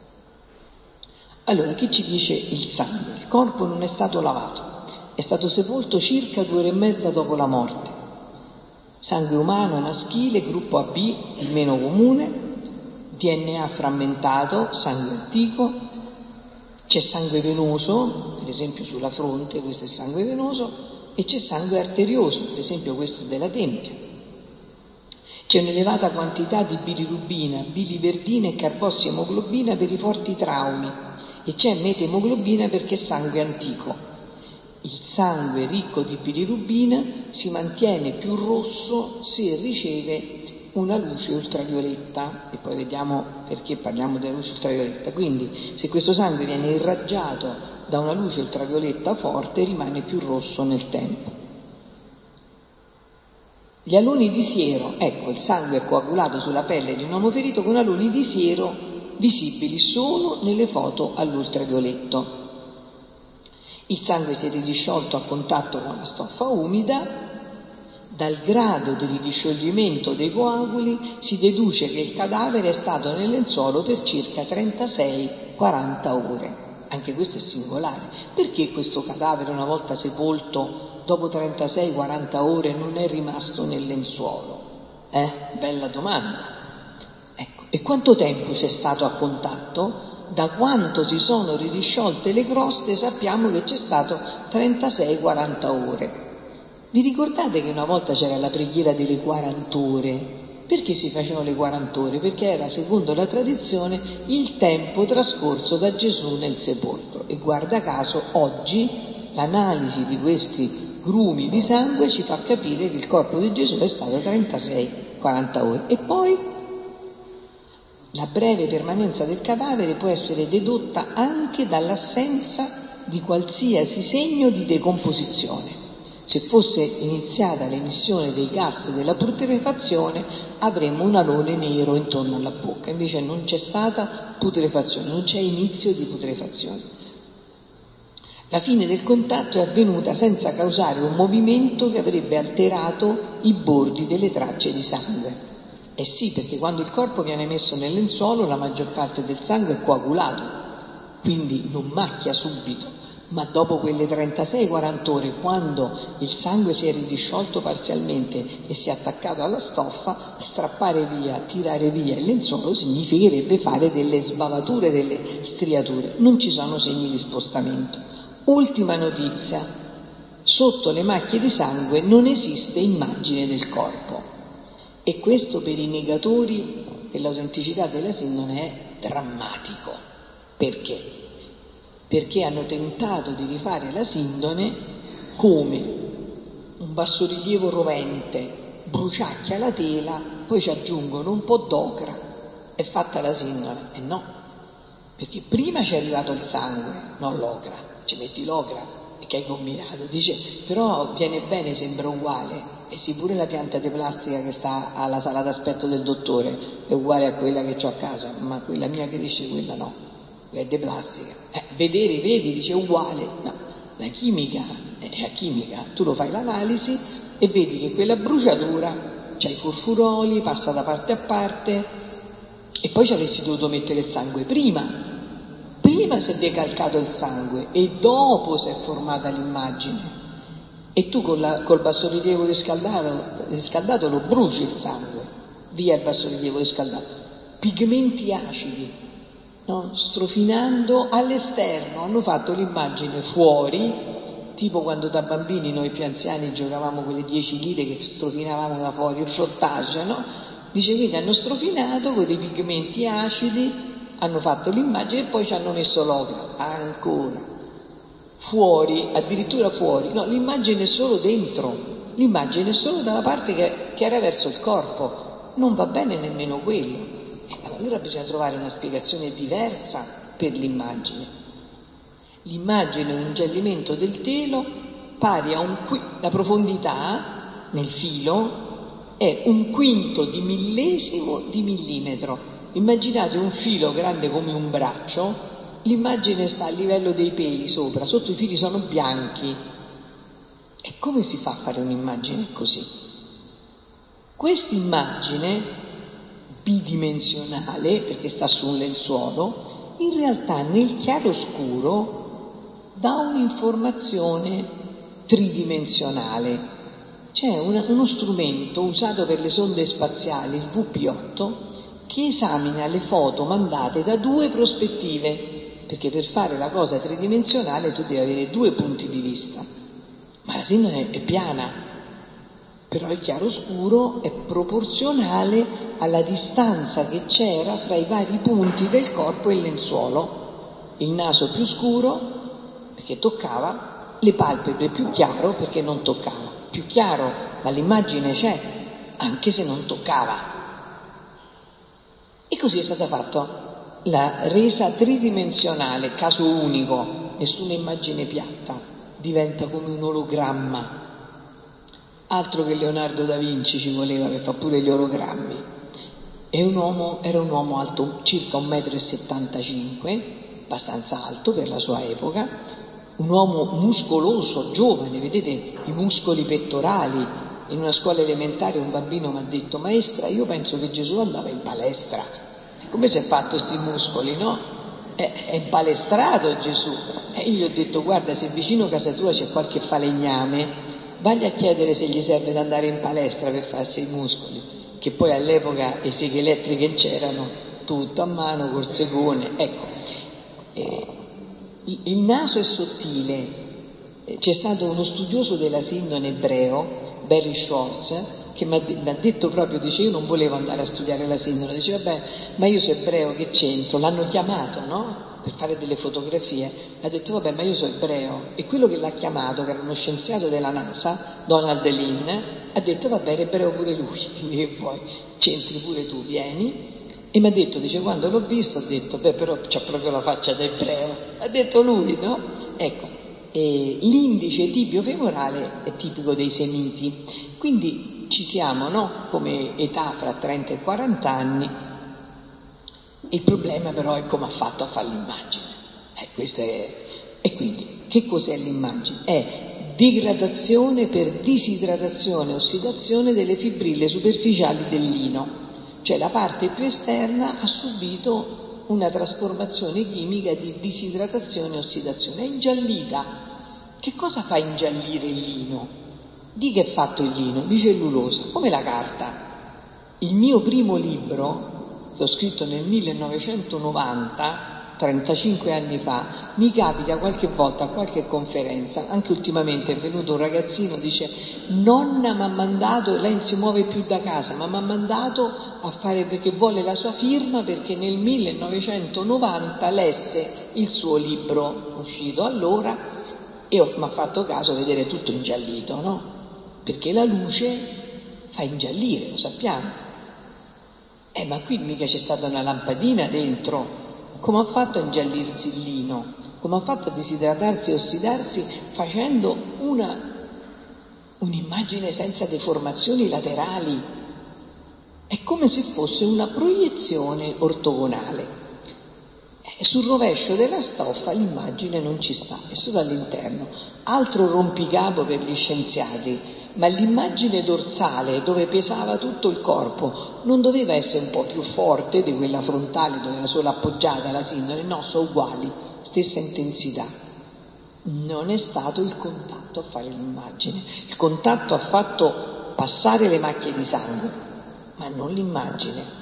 Allora, che ci dice il sangue? Il corpo non è stato lavato. È stato sepolto circa 2 ore e mezza dopo la morte. Sangue umano maschile, gruppo AB, il meno comune, DNA frammentato, sangue antico, c'è sangue venoso, per esempio sulla fronte, questo è sangue venoso, e c'è sangue arterioso, per esempio questo della tempia. C'è un'elevata quantità di bilirubina, biliverdina e carbossiemoglobina per i forti traumi e c'è metemoglobina perché è sangue antico. Il sangue ricco di bilirubina si mantiene più rosso se riceve una luce ultravioletta, e poi vediamo perché parliamo della luce ultravioletta. Quindi se questo sangue viene irraggiato da una luce ultravioletta forte rimane più rosso nel tempo. Gli aloni di siero, ecco, il sangue è coagulato sulla pelle di un uomo ferito con aloni di siero visibili solo nelle foto all'ultravioletto. Il sangue si è ridisciolto a contatto con la stoffa umida. Dal grado di ridiscioglimento dei coaguli si deduce che il cadavere è stato nel lenzuolo per circa 36-40 ore. Anche questo è singolare. Perché questo cadavere, una volta sepolto, dopo 36-40 ore non è rimasto nel lenzuolo? Bella domanda. Ecco. E quanto tempo c'è stato a contatto? Da quanto si sono ridisciolte le croste sappiamo che c'è stato 36-40 ore. Vi ricordate che una volta c'era la preghiera delle 40 ore? Perché si facevano le 40 ore? Perché era, secondo la tradizione, il tempo trascorso da Gesù nel sepolcro. E guarda caso, oggi l'analisi di questi grumi di sangue ci fa capire che il corpo di Gesù è stato 36-40 ore. E poi la breve permanenza del cadavere può essere dedotta anche dall'assenza di qualsiasi segno di decomposizione. Se fosse iniziata l'emissione dei gas della putrefazione avremmo un alone nero intorno alla bocca, invece non c'è stata putrefazione, non c'è inizio di putrefazione. La fine del contatto è avvenuta senza causare un movimento che avrebbe alterato i bordi delle tracce di sangue. Eh sì, perché quando il corpo viene messo nel lenzuolo la maggior parte del sangue è coagulato, quindi non macchia subito. Ma dopo quelle 36-40 ore, quando il sangue si è ridisciolto parzialmente e si è attaccato alla stoffa, strappare via, tirare via il lenzuolo significherebbe fare delle sbavature, delle striature. Non ci sono segni di spostamento. Ultima notizia: sotto le macchie di sangue non esiste immagine del corpo. E questo per i negatori dell'autenticità della sindone è drammatico. Perché? Perché hanno tentato di rifare la sindone come un bassorilievo rovente, bruciacchia la tela, poi ci aggiungono un po' d'ocra, è fatta la sindone. E no, perché prima ci è arrivato il sangue, non l'ocra, ci metti l'ocra e che hai combinato, dice, però viene bene, sembra uguale, e sì, pure la pianta di plastica che sta alla sala d'aspetto del dottore è uguale a quella che ho a casa, ma quella mia che dice quella no. È di plastica. Vedi, dice uguale. No, la chimica è la chimica. Tu lo fai l'analisi e vedi che quella bruciatura c'ha i furfuroli, passa da parte a parte, e poi ci avresti dovuto mettere il sangue prima. Prima si è decalcato il sangue e dopo si è formata l'immagine. E tu col bassorilievo riscaldato lo bruci il sangue, via il bassorilievo riscaldato. Pigmenti acidi. No? Strofinando all'esterno, hanno fatto l'immagine fuori, tipo quando da bambini noi più anziani giocavamo con le 10 lire che strofinavamo da fuori, il frottage, no? Dice, quindi hanno strofinato con dei pigmenti acidi, hanno fatto l'immagine e poi ci hanno messo l'ocra, ancora, fuori, addirittura fuori, no, l'immagine è solo dentro, l'immagine è solo dalla parte che era verso il corpo, non va bene nemmeno quello. Allora bisogna trovare una spiegazione diversa per l'immagine. L'immagine è un ingiallimento del telo pari a la profondità nel filo è 1/5 di millesimo di millimetro. Immaginate un filo grande come un braccio, l'immagine sta a livello dei peli sopra, sotto i fili sono bianchi. E come si fa a fare un'immagine così? Quest'immagine bidimensionale, perché sta su un lenzuolo, in realtà nel chiaroscuro dà un'informazione tridimensionale. C'è uno strumento usato per le sonde spaziali, il VP8, che esamina le foto mandate da 2 prospettive, perché per fare la cosa tridimensionale tu devi avere 2 punti di vista. ma la sindone è piana, però il chiaroscuro è proporzionale alla distanza che c'era fra i vari punti del corpo e il lenzuolo. Il naso più scuro perché toccava, le palpebre più chiaro perché non toccava. Più chiaro, ma l'immagine c'è, anche se non toccava. E così è stata fatta la resa tridimensionale, caso unico, nessuna immagine piatta, diventa come un ologramma. Altro che Leonardo da Vinci ci voleva per fare pure gli ologrammi. Era un uomo alto circa 1,75 m, abbastanza alto per la sua epoca, un uomo muscoloso, giovane, vedete i muscoli pettorali. In una scuola elementare un bambino mi ha detto: maestra, io penso che Gesù andava in palestra. Come si è fatto sti muscoli, no? È impalestrato Gesù. E io gli ho detto: guarda, se vicino a casa tua c'è qualche falegname, vagli a chiedere se gli serve di andare in palestra per farsi i muscoli, che poi all'epoca le seghe elettriche c'erano, tutto a mano col segone. Ecco, il naso è sottile. C'è stato uno studioso della sindone ebreo, Barry Schwartz, che mi ha detto proprio, dice: io non volevo andare a studiare la sindone, dice: vabbè, ma io sono ebreo, che c'entro? L'hanno chiamato, no? Per fare delle fotografie, ha detto: vabbè, ma io sono ebreo. E quello che l'ha chiamato, che era uno scienziato della NASA, Donald Lynn, ha detto: vabbè, era ebreo pure lui, quindi che vuoi, c'entri pure tu, vieni. E mi ha detto, dice, quando l'ho visto ho detto: beh, però c'ha proprio la faccia da ebreo, ha detto lui, no? Ecco, l'indice tibio-femorale è tipico dei semiti, quindi ci siamo, no? Come età fra 30 e 40 anni. Il problema però è come ha fatto a fare l'immagine. E quindi, che cos'è l'immagine? È degradazione per disidratazione e ossidazione delle fibrille superficiali del lino. Cioè la parte più esterna ha subito una trasformazione chimica di disidratazione e ossidazione, è ingiallita. Che cosa fa ingiallire il lino? Di che è fatto il lino? Di cellulosa, come la carta. Il mio primo libro, che ho scritto nel 1990, 35 anni fa, mi capita qualche volta a qualche conferenza, anche ultimamente è venuto un ragazzino, dice: nonna mi ha mandato, lei non si muove più da casa, ma mi ha mandato a fare perché vuole la sua firma, perché nel 1990 lesse il suo libro uscito allora e mi ha fatto caso vedere tutto ingiallito, no? Perché la luce fa ingiallire, lo sappiamo. Ma qui mica c'è stata una lampadina dentro. Come ha fatto a ingiallirsi il lino? Come ha fatto a disidratarsi e ossidarsi facendo un'immagine senza deformazioni laterali? È come se fosse una proiezione ortogonale. Sul rovescio della stoffa l'immagine non ci sta, è solo all'interno. Altro rompicapo per gli scienziati, ma l'immagine dorsale, dove pesava tutto il corpo, non doveva essere un po' più forte di quella frontale dove era solo appoggiata la sindone? No, sono uguali, stessa intensità. Non è stato il contatto a fare l'immagine. Il contatto ha fatto passare le macchie di sangue, ma non l'immagine.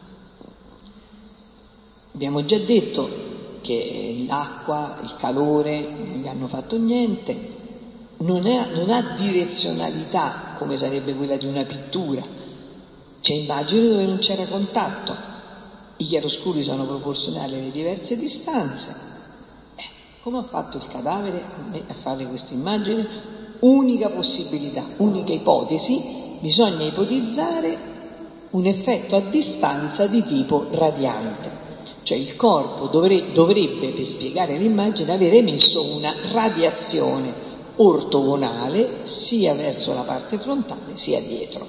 Abbiamo già detto che l'acqua, il calore non gli hanno fatto niente, non ha direzionalità come sarebbe quella di una pittura. C'è immagine dove non c'era contatto, i chiaroscuri sono proporzionali alle diverse distanze. Come ha fatto il cadavere a fare questa immagine? Unica possibilità, unica ipotesi, bisogna ipotizzare un effetto a distanza di tipo radiante. Cioè il corpo dovrebbe, per spiegare l'immagine, aver emesso una radiazione ortogonale sia verso la parte frontale sia dietro.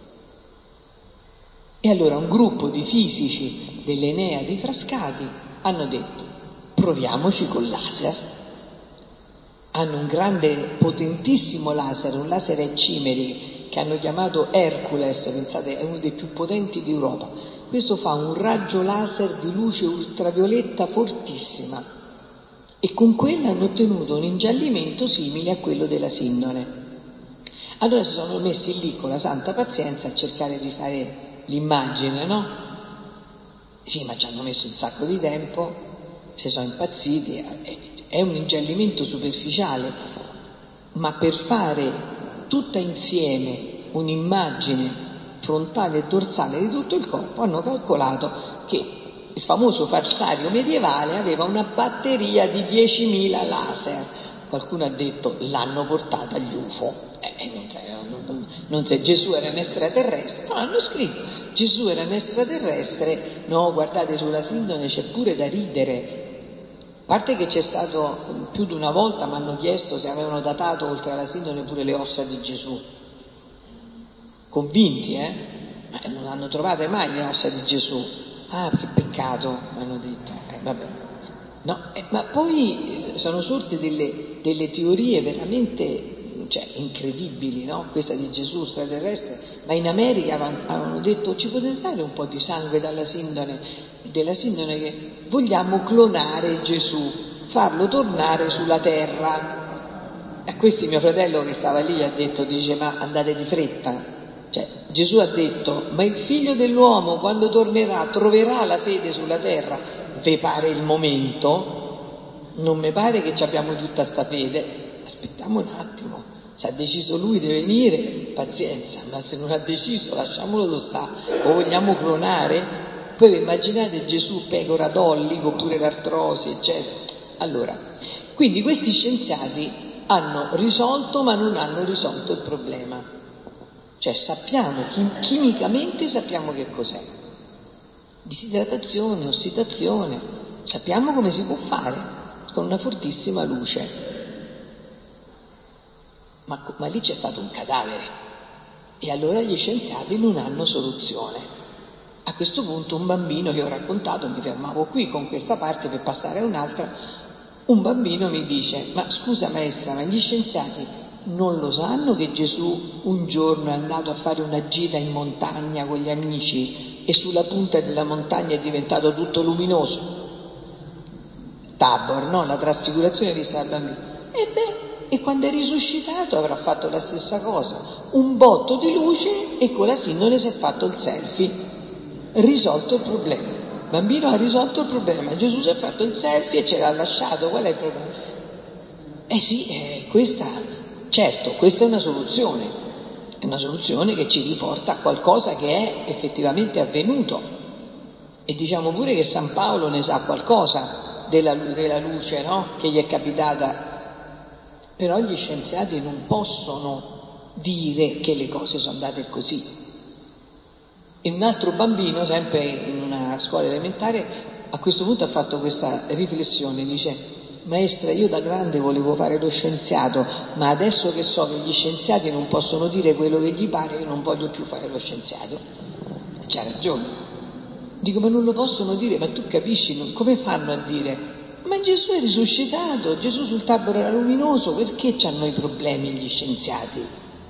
E allora un gruppo di fisici dell'Enea di Frascati hanno detto: proviamoci col laser. Hanno un grande, potentissimo laser, un laser ai cimeri che hanno chiamato Hercules, pensate, è uno dei più potenti d'Europa. Questo fa un raggio laser di luce ultravioletta fortissima e con quella hanno ottenuto un ingiallimento simile a quello della sindone. Allora si sono messi lì con la santa pazienza a cercare di fare l'immagine, no? Sì, ma ci hanno messo un sacco di tempo, si sono impazziti, è un ingiallimento superficiale. ma per fare tutta insieme un'immagine frontale e dorsale di tutto il corpo hanno calcolato che il famoso falsario medievale aveva una batteria di 10.000 laser. Qualcuno ha detto l'hanno portata agli UFO. Non se Gesù era un extraterrestre, no, hanno scritto Gesù era un extraterrestre. No, guardate, sulla sindone c'è pure da ridere. A parte che c'è stato più di una volta, mi hanno chiesto se avevano datato oltre alla sindone pure le ossa di Gesù. Convinti, ma non hanno trovate mai le ossa di Gesù. Ah, che peccato, hanno detto. Vabbè. No, ma poi sono sorte delle teorie veramente incredibili, no? Questa di Gesù extraterrestre, ma in America avevano detto ci potete dare un po' di sangue della sindone che vogliamo clonare Gesù, farlo tornare sulla terra. E questo mio fratello che stava lì ha detto, dice, ma andate di fretta. Cioè, Gesù ha detto, ma il figlio dell'uomo quando tornerà troverà la fede sulla terra? Vi pare il momento? Non mi pare che abbiamo tutta sta fede. Aspettiamo un attimo, se ha deciso lui di venire, pazienza, ma se non ha deciso lasciamolo dove sta. O vogliamo clonare? Poi vi immaginate Gesù pecora Dolly oppure l'artrosi, eccetera. Allora, quindi questi scienziati hanno risolto ma non hanno risolto il problema. Cioè sappiamo, chimicamente sappiamo che cos'è. Disidratazione, ossidazione, sappiamo come si può fare, con una fortissima luce. Ma lì c'è stato un cadavere e allora gli scienziati non hanno soluzione. A questo punto un bambino che ho raccontato, mi fermavo qui con questa parte per passare a un'altra, un bambino mi dice, ma scusa maestra, ma gli scienziati non lo sanno che Gesù un giorno è andato a fare una gita in montagna con gli amici e sulla punta della montagna è diventato tutto luminoso? Tabor, no? La trasfigurazione vista dal bambino. E quando è risuscitato avrà fatto la stessa cosa, un botto di luce e con la sindone si è fatto il selfie, risolto il problema. Il bambino ha risolto il problema, Gesù si è fatto il selfie e ce l'ha lasciato, qual è il problema? Certo, questa è una soluzione che ci riporta a qualcosa che è effettivamente avvenuto. E diciamo pure che San Paolo ne sa qualcosa della luce, no? Che gli è capitata. Però gli scienziati non possono dire che le cose sono andate così. E un altro bambino, sempre in una scuola elementare, a questo punto ha fatto questa riflessione, dice: maestra, io da grande volevo fare lo scienziato, ma adesso che so che gli scienziati non possono dire quello che gli pare, io non voglio più fare lo scienziato. C'ha ragione. Dico, ma non lo possono dire, ma tu capisci, come fanno a dire? Ma Gesù è risuscitato, Gesù sul Tabor era luminoso, perché c'hanno i problemi gli scienziati?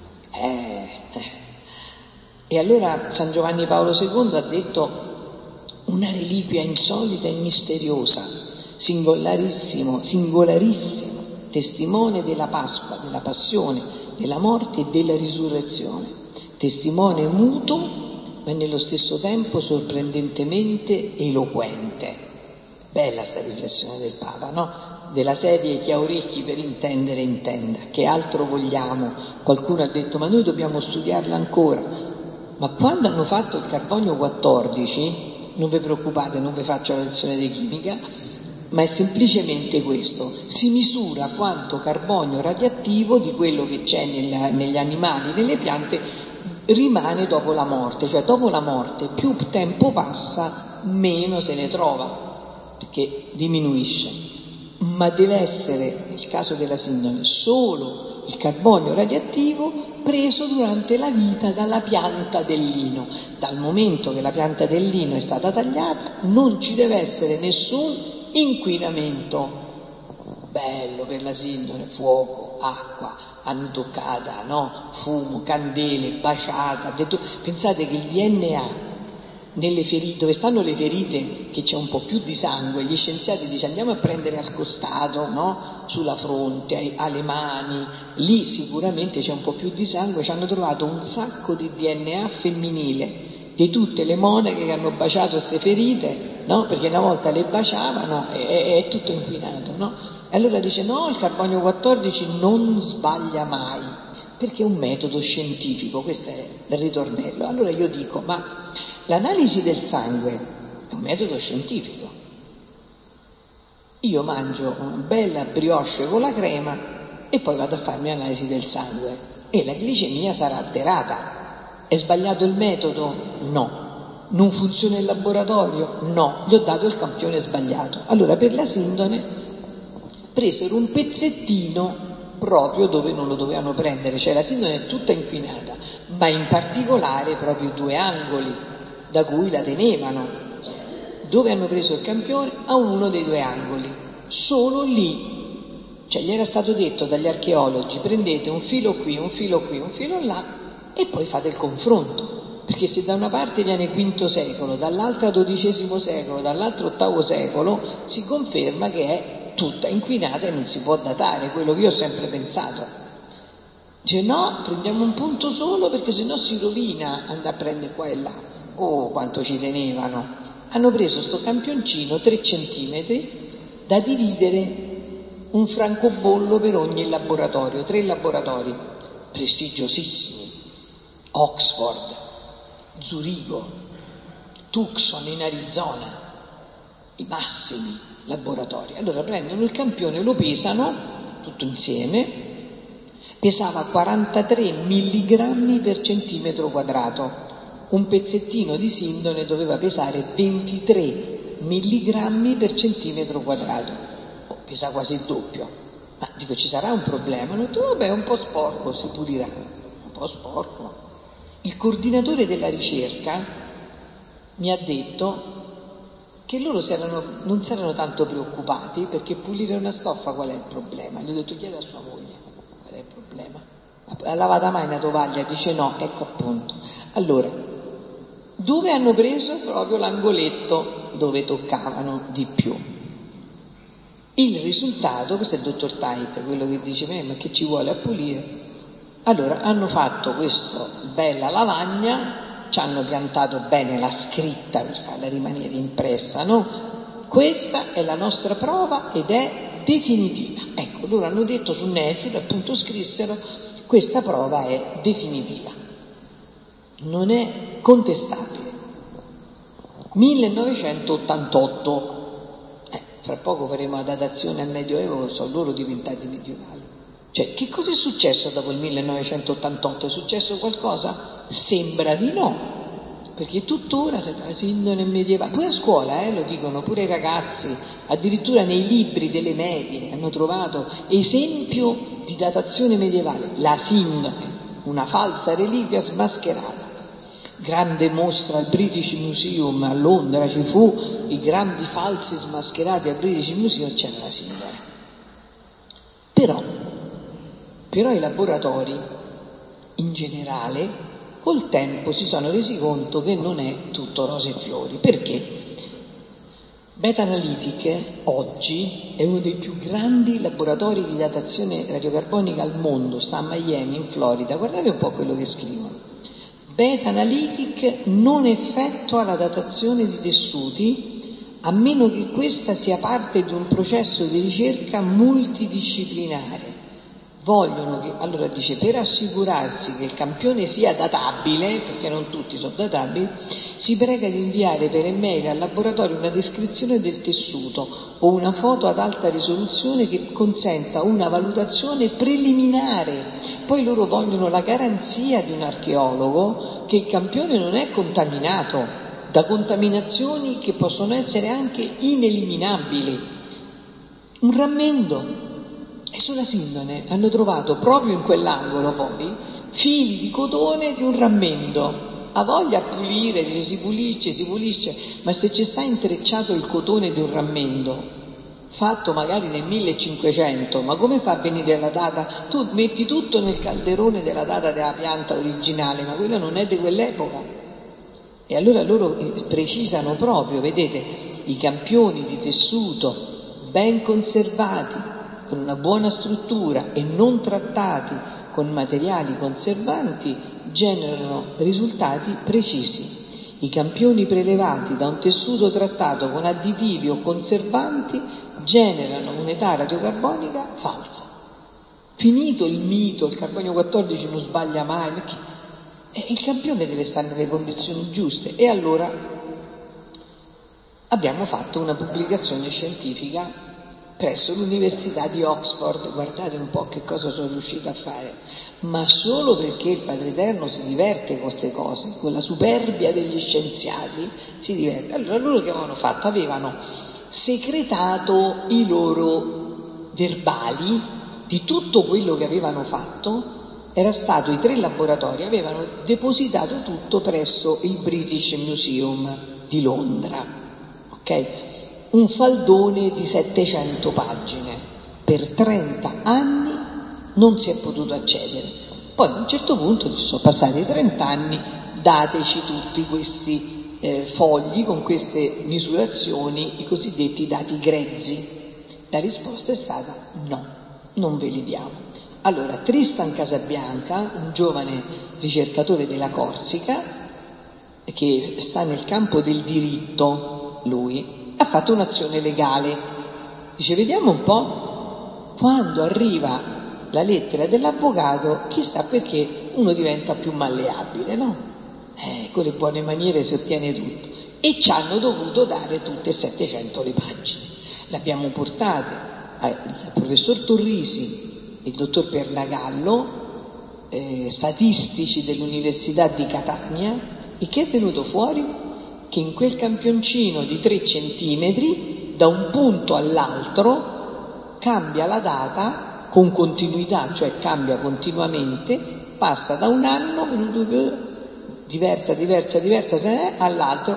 E allora San Giovanni Paolo II ha detto una reliquia insolita e misteriosa, singolarissimo, testimone della Pasqua, della Passione, della morte e della risurrezione, testimone muto ma nello stesso tempo sorprendentemente eloquente. Bella sta riflessione del Papa, no? Della serie chi ha orecchi per intendere intenda, che altro vogliamo? Qualcuno ha detto ma noi dobbiamo studiarla ancora, ma quando hanno fatto il carbonio 14, non vi preoccupate, non vi faccio la lezione di chimica, ma è semplicemente questo: si misura quanto carbonio radioattivo di quello che c'è negli animali, nelle piante, rimane dopo la morte, cioè dopo la morte più tempo passa meno se ne trova, perché diminuisce, ma deve essere, nel caso della sindone, solo il carbonio radioattivo preso durante la vita dalla pianta del lino. Dal momento che la pianta del lino è stata tagliata non ci deve essere nessun inquinamento. Bello per la sindone, fuoco, acqua, hanno toccata, no? Fumo, candele, baciata. Pensate che il DNA nelle ferite, dove stanno le ferite che c'è un po' più di sangue, gli scienziati dicono andiamo a prendere al costato, no? Sulla fronte, alle mani, lì sicuramente c'è un po' più di sangue, ci hanno trovato un sacco di DNA femminile di tutte le monache che hanno baciato queste ferite, no? Perché una volta le baciavano e è tutto inquinato, no? E allora dice no, il carbonio 14 non sbaglia mai, perché è un metodo scientifico, questo è il ritornello. Allora io dico, ma l'analisi del sangue è un metodo scientifico. Io mangio una bella brioche con la crema e poi vado a farmi l'analisi del sangue e la glicemia sarà alterata. È sbagliato il metodo? No. Non funziona il laboratorio? No. Gli ho dato il campione sbagliato. Allora per la sindone presero un pezzettino proprio dove non lo dovevano prendere, cioè la sindone è tutta inquinata, ma in particolare proprio 2 angoli da cui la tenevano. Dove hanno preso il campione? A uno dei 2 angoli, solo lì. Cioè gli era stato detto dagli archeologi, prendete un filo qui, un filo qui, un filo là e poi fate il confronto, perché se da una parte viene V secolo, dall'altra XII secolo, dall'altro VIII secolo, si conferma che è tutta inquinata e non si può datare, quello che io ho sempre pensato. Dice no, prendiamo un punto solo perché sennò si rovina andare a prendere qua e là. Oh, quanto ci tenevano! Hanno preso sto campioncino 3 centimetri da dividere un francobollo per ogni laboratorio, 3 laboratori prestigiosissimi, Oxford, Zurigo, Tucson in Arizona, i massimi laboratori. Allora prendono il campione, lo pesano tutto insieme, pesava 43 milligrammi per centimetro quadrato, un pezzettino di sindone doveva pesare 23 milligrammi per centimetro quadrato, pesa quasi il doppio. Ma dico, ci sarà un problema? Hanno detto, vabbè, è un po' sporco, si pulirà. Un po' sporco. Il coordinatore della ricerca mi ha detto che loro non si erano tanto preoccupati, perché pulire una stoffa qual è il problema? Gli ho detto, chiede a sua moglie qual è il problema. Ha lavata mai una tovaglia? Dice no, ecco appunto. Allora, dove hanno preso? Proprio l'angoletto dove toccavano di più. Il risultato, questo è il dottor Tait, quello che dice, ma che ci vuole a pulire? Allora, hanno fatto questa bella lavagna, ci hanno piantato bene la scritta per farla rimanere impressa, no? Questa è la nostra prova ed è definitiva. Ecco, loro hanno detto su Nature, appunto scrissero, questa prova è definitiva, non è contestabile. 1988. Fra poco faremo la datazione al Medioevo, sono loro diventati medievali. Cioè, che cosa è successo dopo il 1988? È successo qualcosa? Sembra di no, perché tuttora la sindone medievale, pure a scuola lo dicono, pure i ragazzi, addirittura nei libri delle medie hanno trovato esempio di datazione medievale, la sindone, una falsa reliquia smascherata. Grande mostra al British Museum a Londra, ci fu i grandi falsi smascherati al British Museum, c'era la sindone. Però i laboratori in generale col tempo si sono resi conto che non è tutto rose e fiori. Perché? Beta Analytic oggi è uno dei più grandi laboratori di datazione radiocarbonica al mondo, sta a Miami in Florida, guardate un po' quello che scrivono. Beta Analytic non effettua la datazione di tessuti a meno che questa sia parte di un processo di ricerca multidisciplinare. Vogliono che, allora dice, per assicurarsi che il campione sia databile, perché non tutti sono databili, si prega di inviare per email al laboratorio una descrizione del tessuto o una foto ad alta risoluzione che consenta una valutazione preliminare. Poi loro vogliono la garanzia di un archeologo che il campione non è contaminato da contaminazioni che possono essere anche ineliminabili. Un rammendo. E sulla sindone hanno trovato proprio in quell'angolo poi fili di cotone di un rammendo. Ha voglia a pulire, dice si pulisce, ma se ci sta intrecciato il cotone di un rammendo, fatto magari nel 1500, ma come fa a venire la data? Tu metti tutto nel calderone della data della pianta originale, ma quella non è di quell'epoca. E allora loro precisano proprio, vedete, i campioni di tessuto ben conservati, con una buona struttura e non trattati con materiali conservanti, generano risultati precisi. I campioni prelevati da un tessuto trattato con additivi o conservanti generano un'età radiocarbonica falsa. Finito il mito, il carbonio 14 non sbaglia mai, perché il campione deve stare nelle condizioni giuste. E allora abbiamo fatto una pubblicazione scientifica presso l'Università di Oxford, guardate un po' che cosa sono riuscita a fare, ma solo perché il Padre Eterno si diverte con queste cose, con la superbia degli scienziati si diverte. Allora loro che avevano fatto? Avevano secretato i loro verbali di tutto quello che avevano fatto, era stato, i 3 laboratori avevano depositato tutto presso il British Museum di Londra, ok? Un faldone di 700 pagine, per 30 anni non si è potuto accedere. Poi a un certo punto ci sono passati 30 anni, dateci tutti questi fogli con queste misurazioni, i cosiddetti dati grezzi. La risposta è stata no, non ve li diamo. Allora Tristan Casabianca, un giovane ricercatore della Corsica, che sta nel campo del diritto, lui, ha fatto un'azione legale. Dice, vediamo un po', quando arriva la lettera dell'avvocato, chissà perché uno diventa più malleabile, no? Con le buone maniere si ottiene tutto. E ci hanno dovuto dare tutte 700 le pagine. L'abbiamo portate al professor Torrisi e il dottor Pernagallo, statistici dell'Università di Catania, e che è venuto fuori? Che in quel campioncino di 3 centimetri, da un punto all'altro, cambia la data con continuità, cioè cambia continuamente, passa da un anno, diversa, all'altro,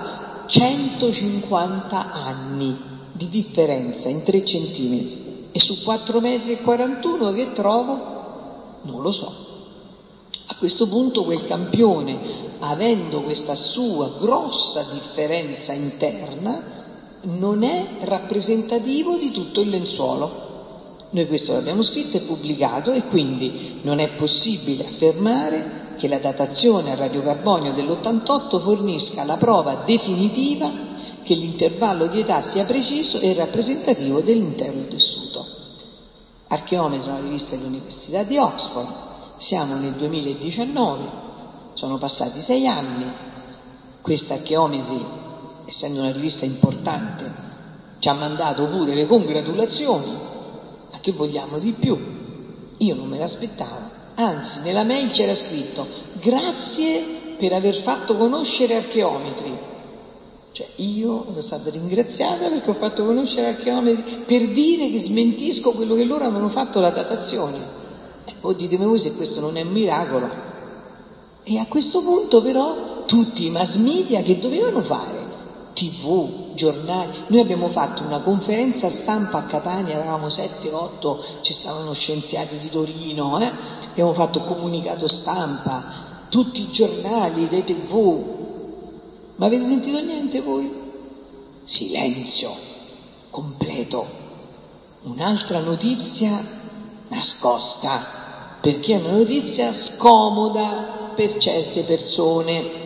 150 anni di differenza in 3 centimetri. E su 4,41 metri che trovo? Non lo so. A questo punto quel campione, avendo questa sua grossa differenza interna, non è rappresentativo di tutto il lenzuolo. Noi questo l'abbiamo scritto e pubblicato, e quindi non è possibile affermare che la datazione a radiocarbonio dell'88 fornisca la prova definitiva che l'intervallo di età sia preciso e rappresentativo dell'intero tessuto. Archeometro, una rivista dell'Università di Oxford. Siamo nel 2019, sono passati 6 anni, questa Archeometri, essendo una rivista importante, ci ha mandato pure le congratulazioni, ma che vogliamo di più? Io non me l'aspettavo, anzi nella mail c'era scritto grazie per aver fatto conoscere Archeometri, cioè io sono stata ringraziata perché ho fatto conoscere Archeometri per dire che smentisco quello che loro avevano fatto la datazione. Ditemi voi se questo non è un miracolo. E a questo punto però tutti i mass media che dovevano fare? TV, giornali. Noi abbiamo fatto una conferenza stampa a Catania, eravamo 7-8, ci stavano scienziati di Torino, abbiamo fatto comunicato stampa, tutti i giornali, le TV. Ma avete sentito niente voi? Silenzio completo. Un'altra notizia nascosta, perché è una notizia scomoda per certe persone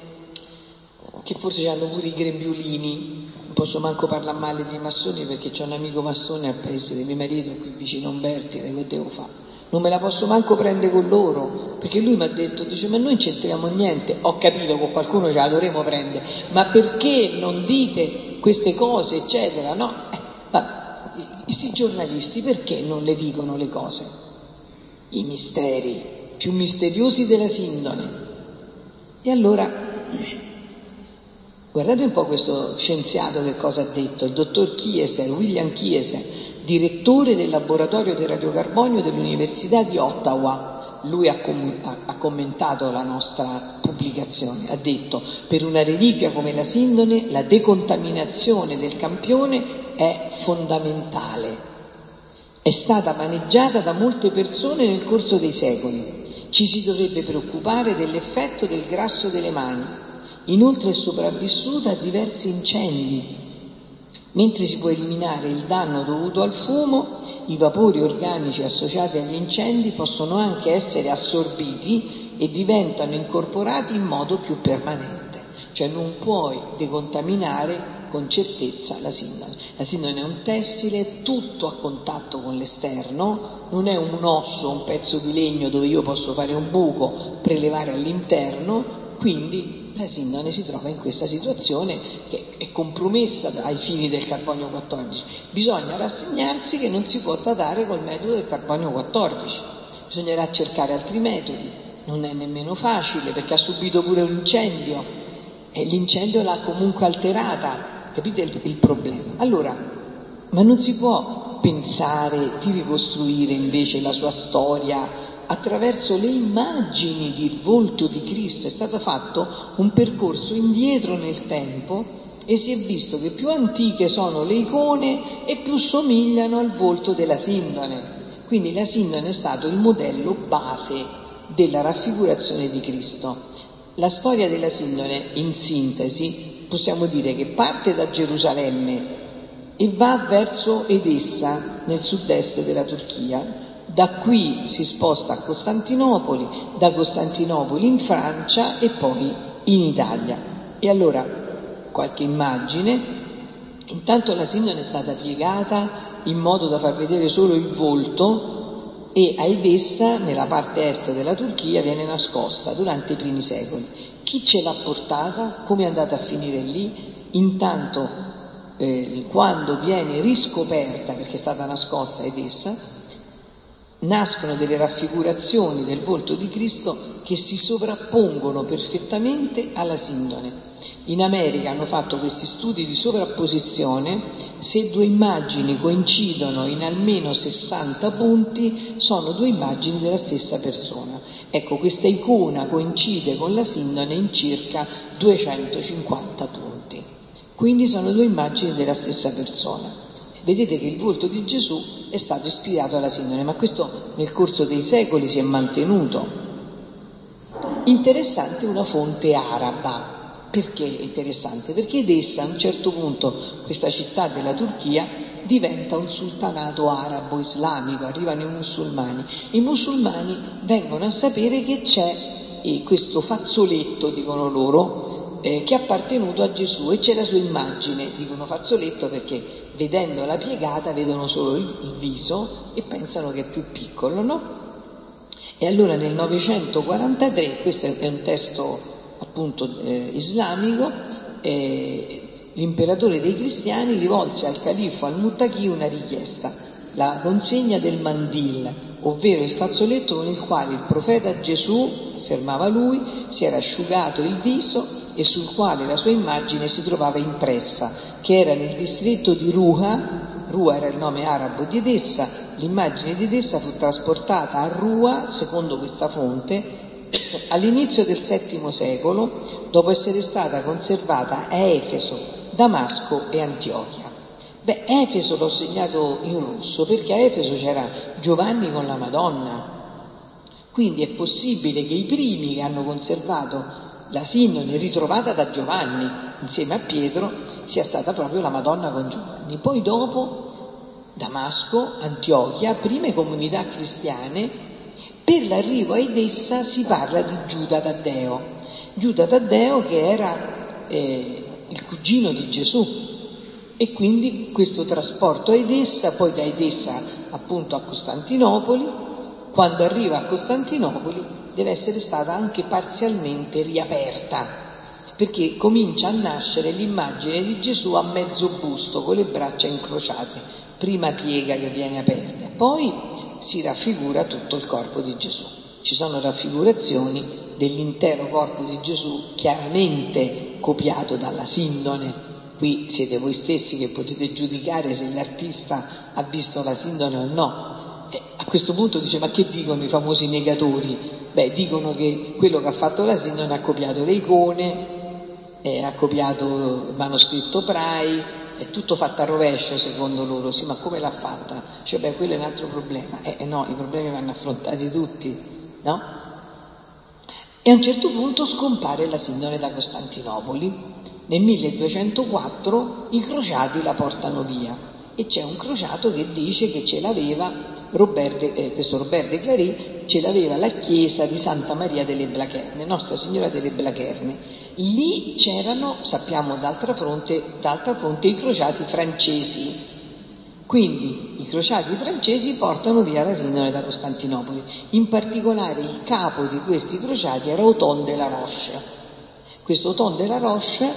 che forse hanno pure i grembiulini. Non posso manco parlare male dei massoni perché c'è un amico massone al paese di mio marito qui vicino a Umberti, che devo fare? Non me la posso manco prendere con loro, perché lui mi ha detto, dice, ma noi non c'entriamo niente. Ho capito, con qualcuno ce la dovremo prendere, ma perché non dite queste cose, eccetera, no? Questi giornalisti perché non le dicono le cose? I misteri più misteriosi della sindone. E allora guardate un po' questo scienziato che cosa ha detto, il dottor Kieser, William Kieser, direttore del laboratorio del radiocarbonio dell'Università di Ottawa. Lui ha commentato la nostra pubblicazione, ha detto: per una reliquia come la sindone la decontaminazione del campione è fondamentale. È stata maneggiata da molte persone nel corso dei secoli. Ci si dovrebbe preoccupare dell'effetto del grasso delle mani. Inoltre è sopravvissuta a diversi incendi. Mentre si può eliminare il danno dovuto al fumo, i vapori organici associati agli incendi possono anche essere assorbiti e diventano incorporati in modo più permanente. cioè non puoi decontaminare con certezza la sindone. La sindone è un tessile, tutto a contatto con l'esterno, non è un osso, un pezzo di legno dove io posso fare un buco, prelevare all'interno, quindi la sindone si trova in questa situazione che è compromessa ai fini del carbonio 14. Bisogna rassegnarsi che non si può datare col metodo del carbonio 14, bisognerà cercare altri metodi, non è nemmeno facile perché ha subito pure un incendio e l'incendio l'ha comunque alterata. Capite il problema? Allora, ma non si può pensare di ricostruire invece la sua storia attraverso le immagini del volto di Cristo? È stato fatto un percorso indietro nel tempo e si è visto che più antiche sono le icone e più somigliano al volto della sindone. Quindi la sindone è stato il modello base della raffigurazione di Cristo. La storia della sindone, in sintesi, possiamo dire che parte da Gerusalemme e va verso Edessa, nel sud-est della Turchia. Da qui si sposta a Costantinopoli, da Costantinopoli in Francia e poi in Italia. E allora, qualche immagine. Intanto la sindone è stata piegata in modo da far vedere solo il volto e a Edessa, nella parte est della Turchia, viene nascosta durante i primi secoli. Chi ce l'ha portata? Come è andata a finire lì? Intanto, quando viene riscoperta, perché è stata nascosta a Edessa, nascono delle raffigurazioni del volto di Cristo che si sovrappongono perfettamente alla sindone. In America hanno fatto questi studi di sovrapposizione, se due immagini coincidono in almeno 60 punti sono due immagini della stessa persona. Ecco, questa icona coincide con la sindone in circa 250 punti, quindi sono due immagini della stessa persona. Vedete che il volto di Gesù è stato ispirato alla sindone, ma questo nel corso dei secoli si è mantenuto. Interessante una fonte araba. Perché è interessante? Perché Edessa a un certo punto, questa città della Turchia, diventa un sultanato arabo-islamico, arrivano i musulmani. I musulmani vengono a sapere che c'è questo fazzoletto, dicono loro, che è appartenuto a Gesù e c'è la sua immagine. Dicono fazzoletto perché vedendola piegata vedono solo il viso e pensano che è più piccolo, no? E allora nel 943, questo è un testo appunto islamico, l'imperatore dei cristiani rivolse al califfo al-Muttaqi una richiesta, la consegna del mandil, ovvero il fazzoletto con il quale il profeta Gesù, affermava lui, si era asciugato il viso e sul quale la sua immagine si trovava impressa, che era nel distretto di Ruha. Ruha era il nome arabo di Edessa. L'immagine di Edessa fu trasportata a Ruha, secondo questa fonte, all'inizio del VII secolo, dopo essere stata conservata a Efeso, Damasco e Antiochia. Efeso l'ho segnato in rosso perché a Efeso c'era Giovanni con la Madonna, quindi è possibile che i primi che hanno conservato la sindone ritrovata da Giovanni insieme a Pietro sia stata proprio la Madonna con Giovanni. Poi dopo Damasco, Antiochia, prime comunità cristiane. Per l'arrivo a Edessa si parla di Giuda Taddeo. Giuda Taddeo che era il cugino di Gesù e quindi questo trasporto a Edessa, poi da Edessa appunto a Costantinopoli, quando arriva a Costantinopoli deve essere stata anche parzialmente riaperta, perché comincia a nascere l'immagine di Gesù a mezzo busto con le braccia incrociate. Prima piega che viene aperta, poi si raffigura tutto il corpo di Gesù. Ci sono raffigurazioni dell'intero corpo di Gesù chiaramente copiato dalla sindone. Qui siete voi stessi che potete giudicare se l'artista ha visto la sindone o no. A questo punto dice: ma che dicono i famosi negatori? Dicono che quello che ha fatto la sindone ha copiato le icone, ha copiato il manoscritto Braille, è tutto fatto a rovescio secondo loro. Sì, ma come l'ha fatta? Quello è un altro problema. No, i problemi vanno affrontati tutti, no? E a un certo punto scompare la sindone da Costantinopoli. Nel 1204 i crociati la portano via e c'è un crociato che dice che ce l'aveva questo Robert de Clary ce l'aveva la chiesa di Santa Maria delle Blacherne, Nostra Signora delle Blacherne. Lì c'erano, sappiamo d'altra fronte, i crociati francesi. Quindi i crociati francesi portano via la sindone da Costantinopoli. In particolare il capo di questi crociati era Othon de la Roche. Questo Othon de la Roche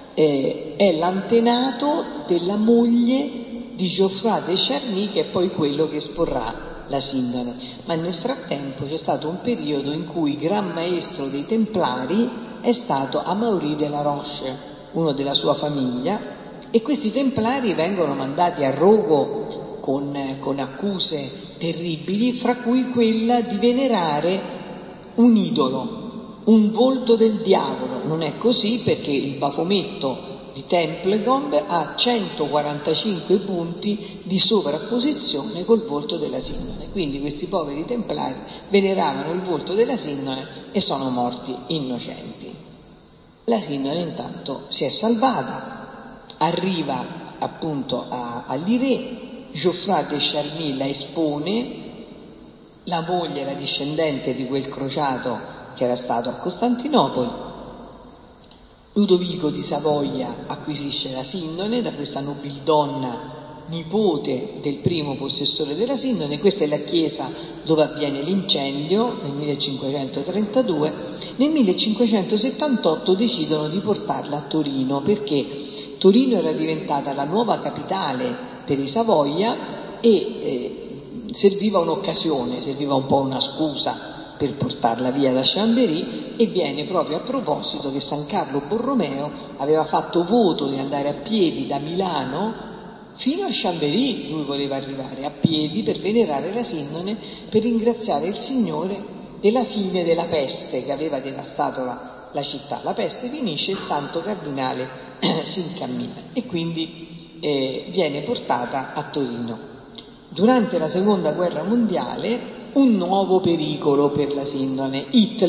è l'antenato della moglie di Geoffroy de Charny, che è poi quello che esporrà la sindone. Ma nel frattempo c'è stato un periodo in cui il gran maestro dei Templari è stato Amaury de la Roche, uno della sua famiglia, e questi Templari vengono mandati a rogo con accuse terribili, fra cui quella di venerare un idolo, un volto del diavolo. Non è così, perché il bafometto di Templegombe ha 145 punti di sovrapposizione col volto della sindone. Quindi questi poveri Templari veneravano il volto della sindone e sono morti innocenti. La sindone intanto si è salvata, arriva appunto a Liré, Geoffroy de Charny la espone, la moglie era discendente di quel crociato che era stato a Costantinopoli. Ludovico di Savoia acquisisce la sindone da questa nobildonna, nipote del primo possessore della sindone. Questa è la chiesa dove avviene l'incendio nel 1532. Nel 1578 decidono di portarla a Torino, perché Torino era diventata la nuova capitale per i Savoia e serviva un'occasione, serviva un po' una scusa per portarla via da Chambéry, e viene proprio a proposito che San Carlo Borromeo aveva fatto voto di andare a piedi da Milano fino a Chambéry. Lui voleva arrivare a piedi per venerare la sindone, per ringraziare il Signore della fine della peste che aveva devastato la città. La peste finisce, il santo cardinale si incammina e quindi viene portata a Torino. Durante la seconda guerra mondiale un nuovo pericolo per la sindone: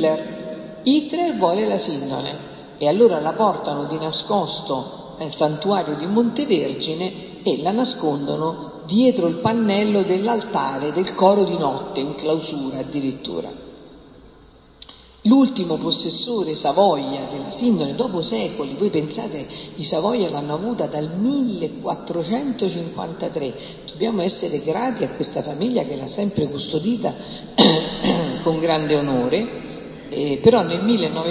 Hitler vuole la sindone e allora la portano di nascosto nel santuario di Montevergine e la nascondono dietro il pannello dell'altare del coro di notte, in clausura addirittura. L'ultimo possessore Savoia della sindone, dopo secoli, voi pensate, i Savoia l'hanno avuta dal 1453, dobbiamo essere grati a questa famiglia che l'ha sempre custodita con grande onore, però nel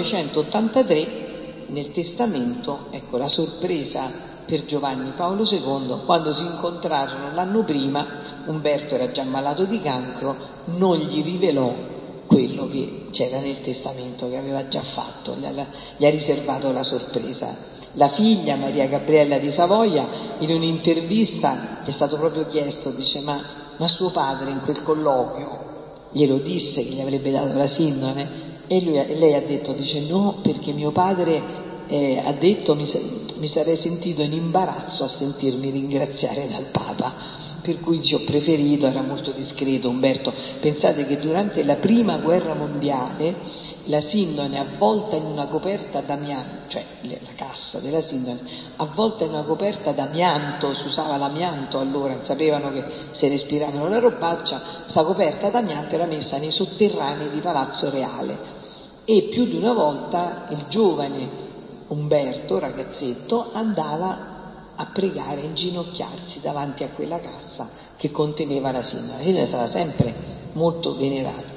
1983 nel testamento, ecco la sorpresa per Giovanni Paolo II, quando si incontrarono l'anno prima, Umberto era già malato di cancro, non gli rivelò quello che c'era nel testamento che aveva già fatto, gli ha riservato la sorpresa. La figlia Maria Gabriella di Savoia in un'intervista è stato proprio chiesto, dice ma suo padre in quel colloquio glielo disse che gli avrebbe dato la sindone? E lei ha detto, dice no, perché mio padre ha detto mi sarei sentito in imbarazzo a sentirmi ringraziare dal Papa, per cui ci ho preferito, era molto discreto Umberto. Pensate che durante la prima guerra mondiale la sindone avvolta in una coperta d'amianto, cioè la cassa della sindone avvolta in una coperta d'amianto, si usava l'amianto allora, sapevano che se respiravano la robaccia, questa coperta d'amianto era messa nei sotterranei di Palazzo Reale e più di una volta il giovane Umberto, ragazzetto, andava a pregare, a inginocchiarsi davanti a quella cassa che conteneva la sindone. La sindone è stata sempre molto venerata.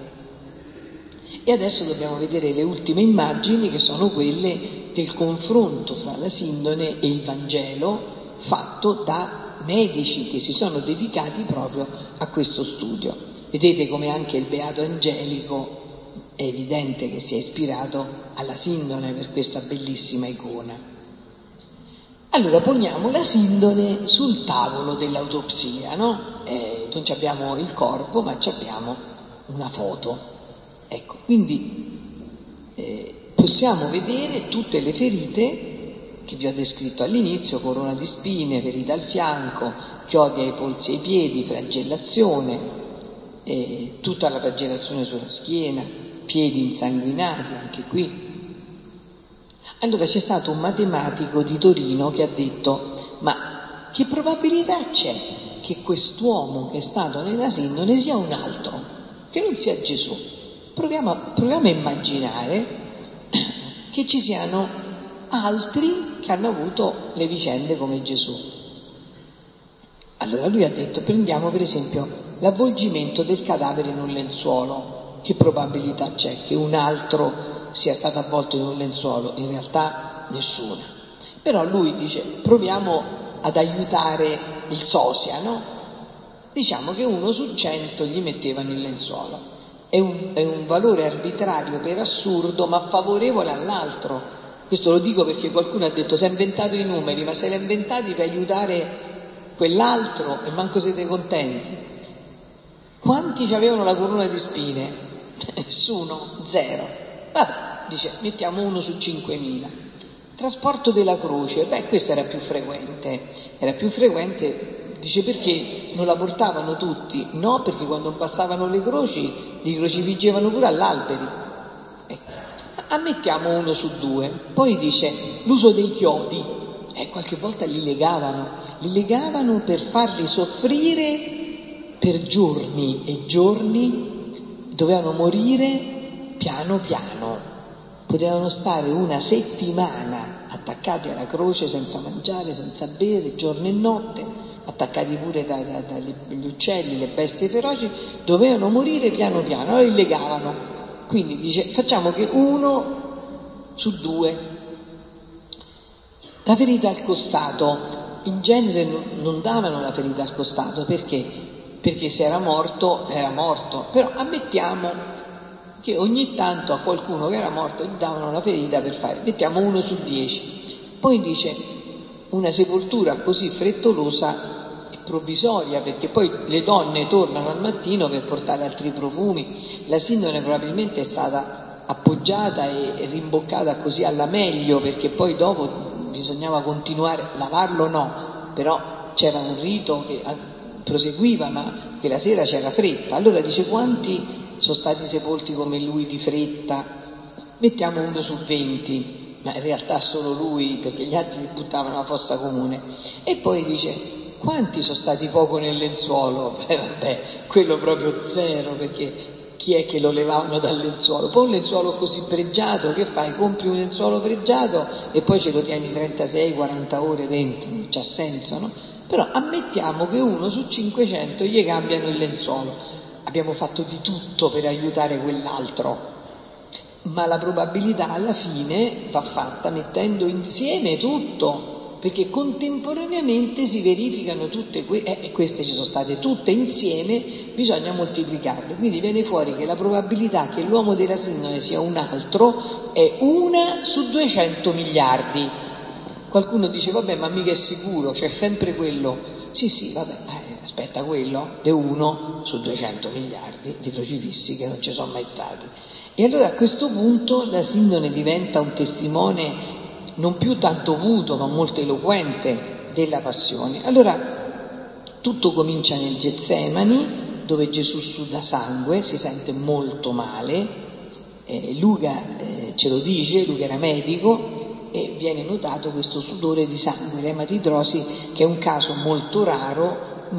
E adesso dobbiamo vedere le ultime immagini, che sono quelle del confronto fra la sindone e il Vangelo fatto da medici che si sono dedicati proprio a questo studio. Vedete come anche il Beato Angelico è evidente che si è ispirato alla sindone per questa bellissima icona. Allora poniamo la sindone sul tavolo dell'autopsia, no? Non abbiamo il corpo, ma abbiamo una foto. Ecco, quindi possiamo vedere tutte le ferite che vi ho descritto all'inizio: corona di spine, ferita al fianco, chiodi ai polsi e ai piedi, flagellazione, tutta la flagellazione sulla schiena, piedi insanguinati, anche qui. Allora c'è stato un matematico di Torino che ha detto: ma che probabilità c'è che quest'uomo che è stato nella sindone sia un altro, che non sia Gesù. Proviamo a immaginare che ci siano altri che hanno avuto le vicende come Gesù. Allora lui ha detto, prendiamo per esempio l'avvolgimento del cadavere in un lenzuolo. Che probabilità c'è che un altro sia stato avvolto in un lenzuolo? In realtà nessuna. Però lui dice, proviamo ad aiutare il sosia, no? Diciamo che 1 su 100 gli mettevano il lenzuolo. È un valore arbitrario per assurdo, ma favorevole all'altro. Questo lo dico perché qualcuno ha detto, si è inventato i numeri, ma se li ha inventati per aiutare quell'altro e manco siete contenti. Quanti ci avevano la corona di spine? Nessuno, 0. Vabbè, dice, mettiamo 1 su 5.000. Trasporto della croce, questo era più frequente, dice, perché non la portavano tutti? No, perché quando passavano le croci, li crocifiggevano pure all'alberi. Ammettiamo 1 su 2. Poi dice, l'uso dei chiodi, qualche volta li legavano per farli soffrire per giorni e giorni, dovevano morire piano piano, potevano stare 1 settimana attaccati alla croce senza mangiare, senza bere, giorno e notte, attaccati pure dagli uccelli, le bestie feroci, dovevano morire piano piano, allora li legavano. Quindi dice, facciamo che 1 su 2. La ferita al costato, in genere non davano la ferita al costato, perché se era morto, però ammettiamo che ogni tanto a qualcuno che era morto gli davano la ferita per fare, mettiamo 1 su 10. Poi dice, una sepoltura così frettolosa è provvisoria, perché poi le donne tornano al mattino per portare altri profumi, la sindone probabilmente è stata appoggiata e rimboccata così alla meglio, perché poi dopo bisognava continuare, lavarlo no, però c'era un rito che proseguiva, ma quella sera c'era fretta. Allora dice, quanti sono stati sepolti come lui di fretta? Mettiamo 1 su 20, ma in realtà solo lui, perché gli altri li buttavano alla fossa comune. E poi dice, quanti sono stati poco nel lenzuolo? Quello proprio 0, perché chi è che lo levavano dal lenzuolo? Poi un lenzuolo così pregiato, che fai? Compri un lenzuolo pregiato e poi ce lo tieni 36-40 ore dentro, non c'ha senso, no? Però ammettiamo che 1 su 500 gli cambiano il lenzuolo. Abbiamo fatto di tutto per aiutare quell'altro, ma la probabilità alla fine va fatta mettendo insieme tutto, perché contemporaneamente si verificano tutte e queste ci sono state tutte insieme, bisogna moltiplicarle. Quindi viene fuori che la probabilità che l'uomo della sindone sia un altro è 1 su 200 miliardi. Qualcuno dice, vabbè, ma mica è sicuro, c'è sempre quello. Sì, vabbè, aspetta, quello è 1 su 200 miliardi di crocifissi che non ci sono mai stati. E allora a questo punto la sindone diventa un testimone non più tanto muto, ma molto eloquente della passione. Allora tutto comincia nel Getsemani, dove Gesù suda sangue, si sente molto male. Luca ce lo dice, Luca era medico, e viene notato questo sudore di sangue, l'ematidrosi, che è un caso molto raro,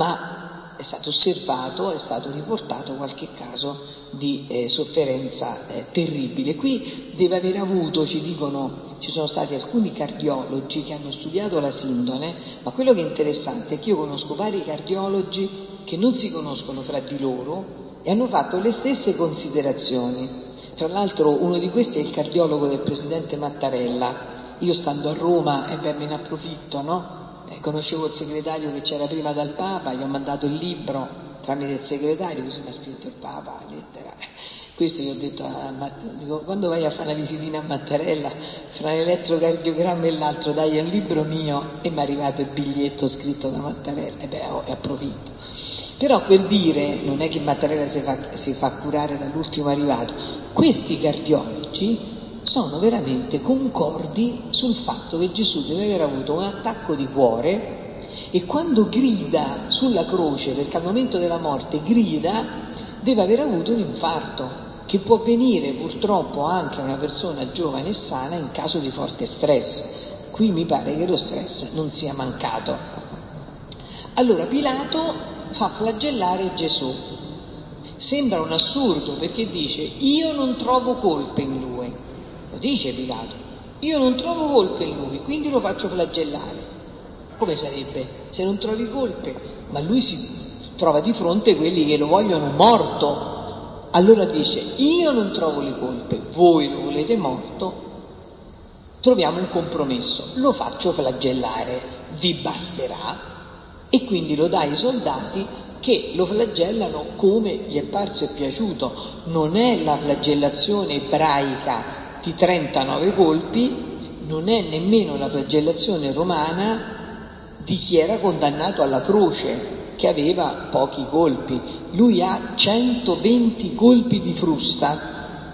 ma è stato osservato, è stato riportato qualche caso di sofferenza terribile. Qui deve aver avuto, ci dicono, ci sono stati alcuni cardiologi che hanno studiato la sindone, ma quello che è interessante è che io conosco vari cardiologi che non si conoscono fra di loro e hanno fatto le stesse considerazioni. Tra l'altro uno di questi è il cardiologo del presidente Mattarella. Io stando a Roma, me ne approfitto, no? Conoscevo il segretario che c'era prima dal Papa, gli ho mandato il libro tramite il segretario, così mi ha scritto il Papa, lettera. Questo gli ho detto dico, quando vai a fare una visitina a Mattarella, fra l'elettrocardiogramma e l'altro dai un libro mio, e mi è arrivato il biglietto scritto da Mattarella, e approfitto. Però per dire, non è che Mattarella si fa curare dall'ultimo arrivato, questi cardiologi sono veramente concordi sul fatto che Gesù deve aver avuto un attacco di cuore e quando grida sulla croce, perché al momento della morte grida, deve aver avuto un infarto, che può venire purtroppo anche a una persona giovane e sana in caso di forte stress. Qui mi pare che lo stress non sia mancato. Allora Pilato fa flagellare Gesù. Sembra un assurdo, perché dice: io non trovo colpe in lui. Lo dice Pilato: io non trovo colpe in lui, quindi lo faccio flagellare. Come sarebbe se non trovi colpe? Ma lui si trova di fronte quelli che lo vogliono morto. Allora dice: io non trovo le colpe, voi lo volete morto, troviamo un compromesso, lo faccio flagellare, vi basterà. E quindi lo dà ai soldati, che lo flagellano come gli è parso e piaciuto. Non è la flagellazione ebraica di 39 colpi, non è nemmeno la flagellazione romana di chi era condannato alla croce, che aveva pochi colpi. Lui ha 120 colpi di frusta.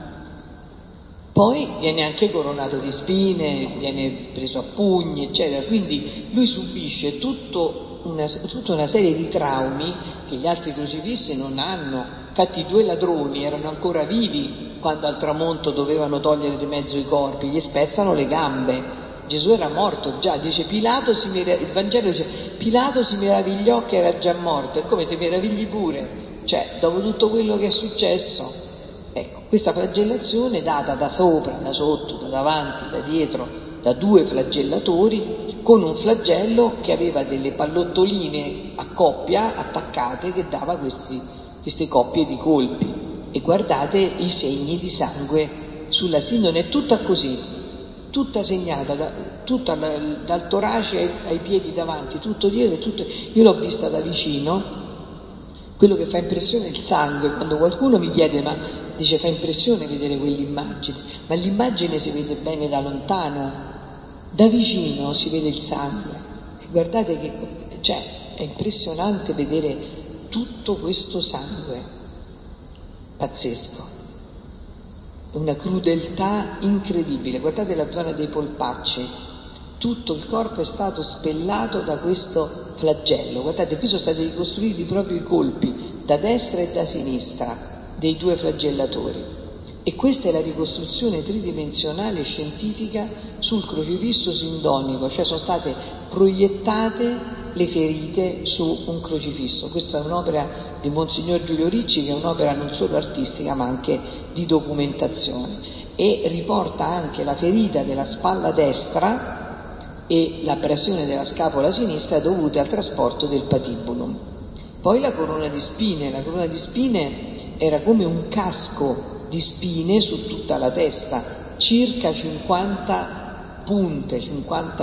Poi viene anche coronato di spine, viene preso a pugni, eccetera. Quindi lui subisce tutta una serie di traumi che gli altri crocifissi non hanno. Infatti i 2 ladroni erano ancora vivi quando al tramonto dovevano togliere di mezzo i corpi, gli spezzano le gambe. Gesù era morto già, dice Pilato, il Vangelo dice: Pilato si meravigliò che era già morto. E come ti meravigli pure? Cioè, dopo tutto quello che è successo. Ecco, questa flagellazione data da sopra, da sotto, da davanti, da dietro, da 2 flagellatori, con un flagello che aveva delle pallottoline a coppia attaccate, che dava queste coppie di colpi. E guardate i segni di sangue sulla sindone, è tutta così, tutta segnata, tutta dal torace ai piedi davanti, tutto dietro, io l'ho vista da vicino. Quello che fa impressione è il sangue. Quando qualcuno mi chiede, ma dice, fa impressione vedere quell'immagine, ma l'immagine si vede bene da lontano, da vicino si vede il sangue. E guardate che, è impressionante vedere tutto questo sangue, pazzesco, una crudeltà incredibile. Guardate la zona dei polpacci, tutto il corpo è stato spellato da questo flagello. Guardate, qui sono stati ricostruiti proprio i colpi da destra e da sinistra dei 2 flagellatori. E questa è la ricostruzione tridimensionale scientifica sul crocifisso sindonico, cioè sono state proiettate le ferite su un crocifisso. Questa è un'opera di Monsignor Giulio Ricci, che è un'opera non solo artistica ma anche di documentazione, e riporta anche la ferita della spalla destra e l'abrasione della scapola sinistra dovute al trasporto del patibulum. Poi la corona di spine era come un casco di spine su tutta la testa, circa 50 punte, 50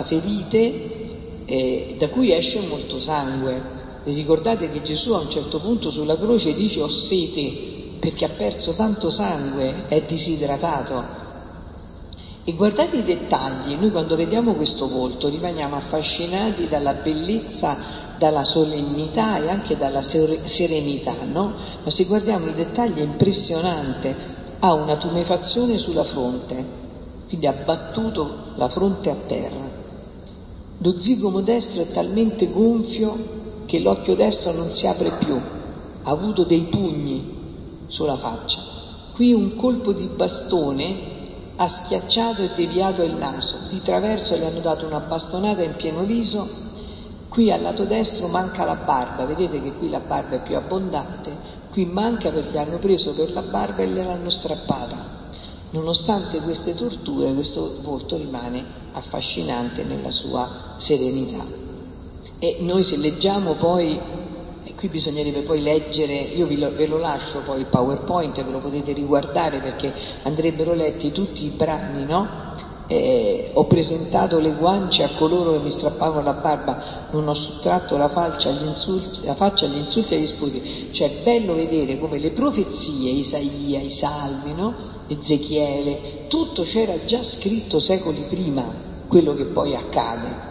ferite, da cui esce molto sangue. Vi ricordate che Gesù a un certo punto sulla croce dice: ho sete, perché ha perso tanto sangue, è disidratato. E guardate i dettagli. Noi quando vediamo questo volto rimaniamo affascinati dalla bellezza, dalla solennità e anche dalla serenità, no? Ma se guardiamo i dettagli è impressionante. Ha una tumefazione sulla fronte, quindi ha battuto la fronte a terra. Lo zigomo destro è talmente gonfio che l'occhio destro non si apre più, ha avuto dei pugni sulla faccia. Qui un colpo di bastone ha schiacciato e deviato il naso, di traverso gli hanno dato una bastonata in pieno viso. Qui al lato destro manca la barba, vedete che qui la barba è più abbondante, qui manca perché gli hanno preso per la barba e gliel'hanno strappata. Nonostante queste torture, questo volto rimane affascinante nella sua serenità. E noi, se leggiamo poi, e qui bisognerebbe poi leggere, io ve lo lascio poi il PowerPoint, ve lo potete riguardare perché andrebbero letti tutti i brani, no? Ho presentato le guance a coloro che mi strappavano la barba, non ho sottratto la faccia agli insulti e agli sputi. Cioè è bello vedere come le profezie, Isaia, i Salmi, no? Ezechiele, tutto c'era già scritto secoli prima, quello che poi accade.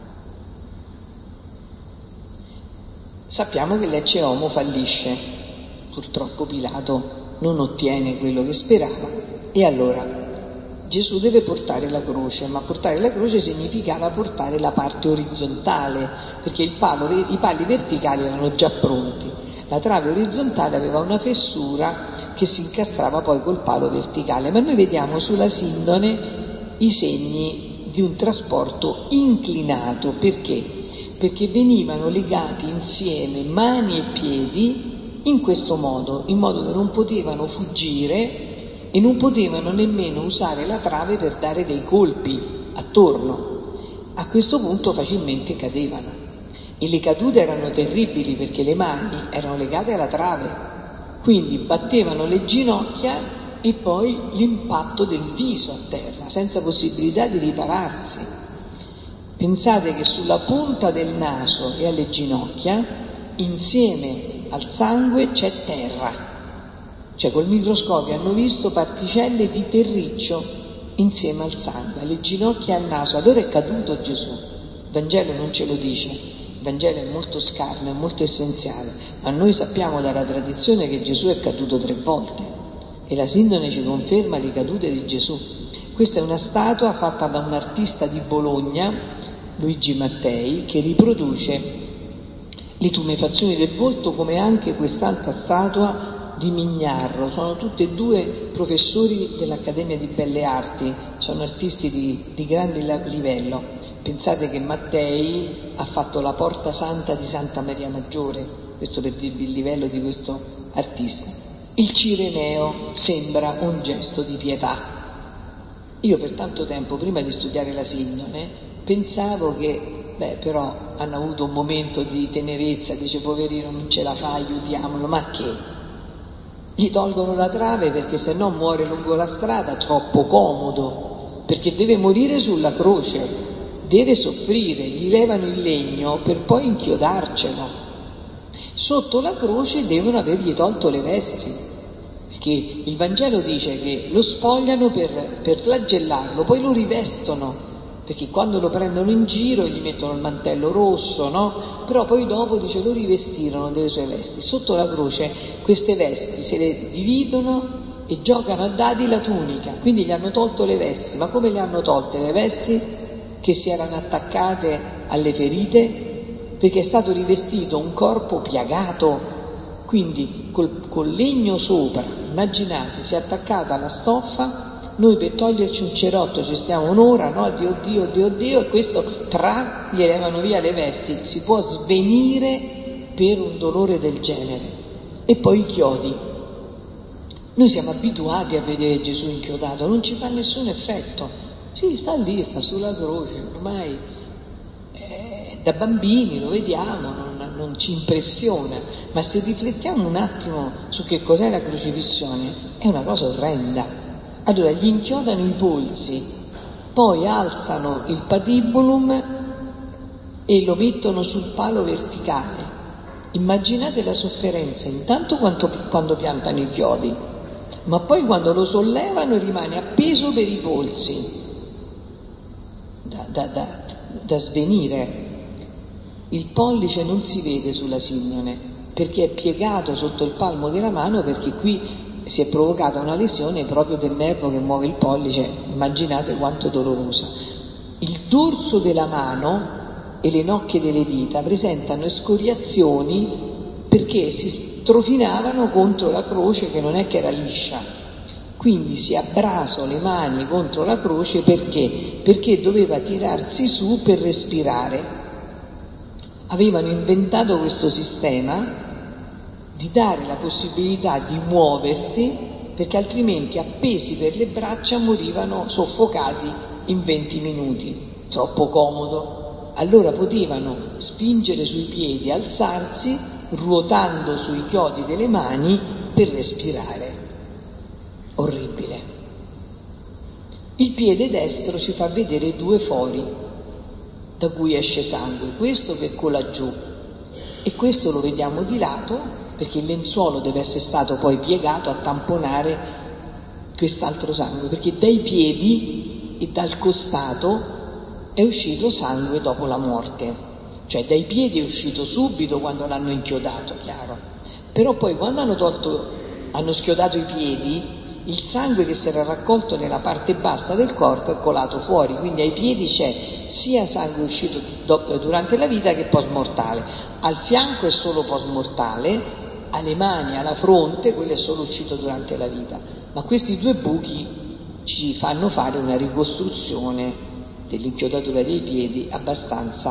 Sappiamo che l'Ecce Homo fallisce, purtroppo Pilato non ottiene quello che sperava, e allora Gesù deve portare la croce, ma portare la croce significava portare la parte orizzontale, perché i pali verticali erano già pronti. La trave orizzontale aveva una fessura che si incastrava poi col palo verticale, ma noi vediamo sulla sindone i segni di un trasporto inclinato. Perché? perché venivano legati insieme mani e piedi in questo modo, in modo che non potevano fuggire e non potevano nemmeno usare la trave per dare dei colpi attorno. A questo punto facilmente cadevano e le cadute erano terribili perché le mani erano legate alla trave, quindi battevano le ginocchia e poi l'impatto del viso a terra, senza possibilità di ripararsi. Pensate che sulla punta del naso e alle ginocchia, insieme al sangue, c'è terra. Cioè col microscopio hanno visto particelle di terriccio insieme al sangue, alle ginocchia e al naso. Allora è caduto Gesù. Il Vangelo non ce lo dice, il Vangelo è molto scarno, è molto essenziale, ma noi sappiamo dalla tradizione che Gesù è caduto 3 volte e la sindone ci conferma le cadute di Gesù. Questa è una statua fatta da un artista di Bologna, Luigi Mattei, che riproduce le tumefazioni del volto, come anche quest'altra statua di Mignarro. Sono tutti e 2 professori dell'Accademia di Belle Arti, sono artisti di grande livello. Pensate che Mattei ha fatto la Porta Santa di Santa Maria Maggiore, questo per dirvi il livello di questo artista. Il Cireneo sembra un gesto di pietà. Io per tanto tempo, prima di studiare la sindone, pensavo che, però hanno avuto un momento di tenerezza, dice poverino non ce la fa, aiutiamolo, ma che? Gli tolgono la trave perché se no muore lungo la strada, troppo comodo, perché deve morire sulla croce, deve soffrire, gli levano il legno per poi inchiodarcelo. Sotto la croce devono avergli tolto le vesti, perché il Vangelo dice che lo spogliano per flagellarlo, poi lo rivestono, perché quando lo prendono in giro gli mettono il mantello rosso, no? Però poi dopo, dice, lo rivestirono delle sue vesti. Sotto la croce queste vesti se le dividono e giocano a dadi la tunica, quindi gli hanno tolto le vesti. Ma come le hanno tolte le vesti? Che si erano attaccate alle ferite, perché è stato rivestito un corpo piagato, quindi col legno sopra. Immaginate, si è attaccata alla stoffa. Noi per toglierci un cerotto ci stiamo un'ora, no? Dio, e questo gli levano via le vesti. Si può svenire per un dolore del genere. E poi i chiodi. Noi siamo abituati a vedere Gesù inchiodato, non ci fa nessun effetto. Sì, sta lì, sta sulla croce, ormai da bambini lo vediamo, non ci impressiona. Ma se riflettiamo un attimo su che cos'è la crocifissione, è una cosa orrenda. Allora gli inchiodano i polsi, poi alzano il patibulum e lo mettono sul palo verticale. Immaginate la sofferenza, intanto quando piantano i chiodi, ma poi quando lo sollevano rimane appeso per i polsi, da svenire. Il pollice non si vede sulla sindone, perché è piegato sotto il palmo della mano, perché qui si è provocata una lesione proprio del nervo che muove il pollice. Immaginate quanto è dolorosa. Il dorso della mano e le nocche delle dita presentano escoriazioni perché si strofinavano contro la croce, che non è che era liscia. Quindi si abbrasò le mani contro la croce perché doveva tirarsi su per respirare. Avevano inventato questo sistema di dare la possibilità di muoversi, perché altrimenti appesi per le braccia morivano soffocati in 20 minuti, troppo comodo. Allora potevano spingere sui piedi, alzarsi, ruotando sui chiodi delle mani per respirare. Orribile. Il piede destro ci fa vedere 2 fori da cui esce sangue, questo percola giù e questo lo vediamo di lato, perché il lenzuolo deve essere stato poi piegato a tamponare quest'altro sangue, perché dai piedi e dal costato è uscito sangue dopo la morte, cioè dai piedi è uscito subito quando l'hanno inchiodato, chiaro, però poi quando hanno schiodato i piedi, il sangue che si era raccolto nella parte bassa del corpo è colato fuori, quindi ai piedi c'è sia sangue uscito durante la vita che post mortale, al fianco è solo post mortale, alle mani, alla fronte, quello è solo uscito durante la vita. Ma questi 2 buchi ci fanno fare una ricostruzione dell'inchiodatura dei piedi abbastanza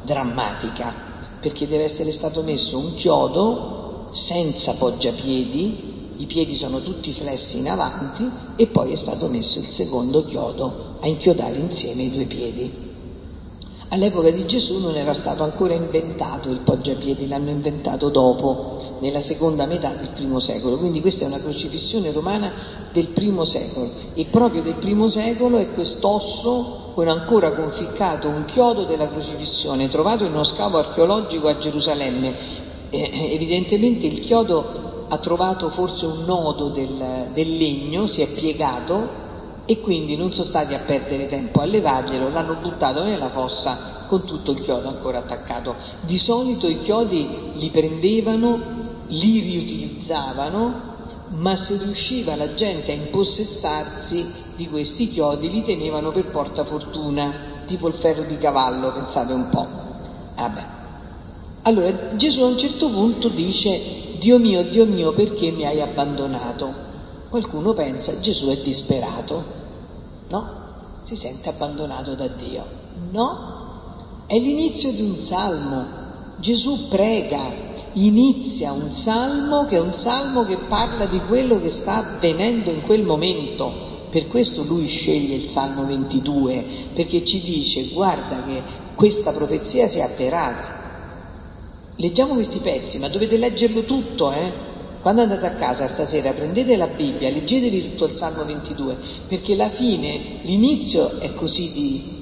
drammatica, perché deve essere stato messo un chiodo senza poggiapiedi, i piedi sono tutti flessi in avanti, e poi è stato messo il secondo chiodo a inchiodare insieme i due piedi. All'epoca di Gesù non era stato ancora inventato il poggiapiedi, l'hanno inventato dopo, nella seconda metà del I secolo, quindi questa è una crocifissione romana del I secolo, e proprio del I secolo è quest'osso con ancora conficcato un chiodo della crocifissione, trovato in uno scavo archeologico a Gerusalemme. Evidentemente il chiodo ha trovato forse un nodo del legno, si è piegato, e quindi non sono stati a perdere tempo a levarglielo, l'hanno buttato nella fossa con tutto il chiodo ancora attaccato. Di solito i chiodi li prendevano, li riutilizzavano, ma se riusciva la gente a impossessarsi di questi chiodi li tenevano per portafortuna, tipo il ferro di cavallo, pensate un po'. Vabbè. Allora Gesù a un certo punto dice: Dio mio, perché mi hai abbandonato? Qualcuno pensa Gesù è disperato, no? Si sente abbandonato da Dio. No, è l'inizio di un salmo. Gesù prega, inizia un salmo che è un salmo che parla di quello che sta avvenendo in quel momento. Per questo lui sceglie il Salmo 22, perché ci dice: guarda che questa profezia si è avverata. Leggiamo questi pezzi, ma dovete leggerlo tutto, Quando andate a casa stasera prendete la Bibbia, leggetevi tutto il Salmo 22, perché la fine, l'inizio è così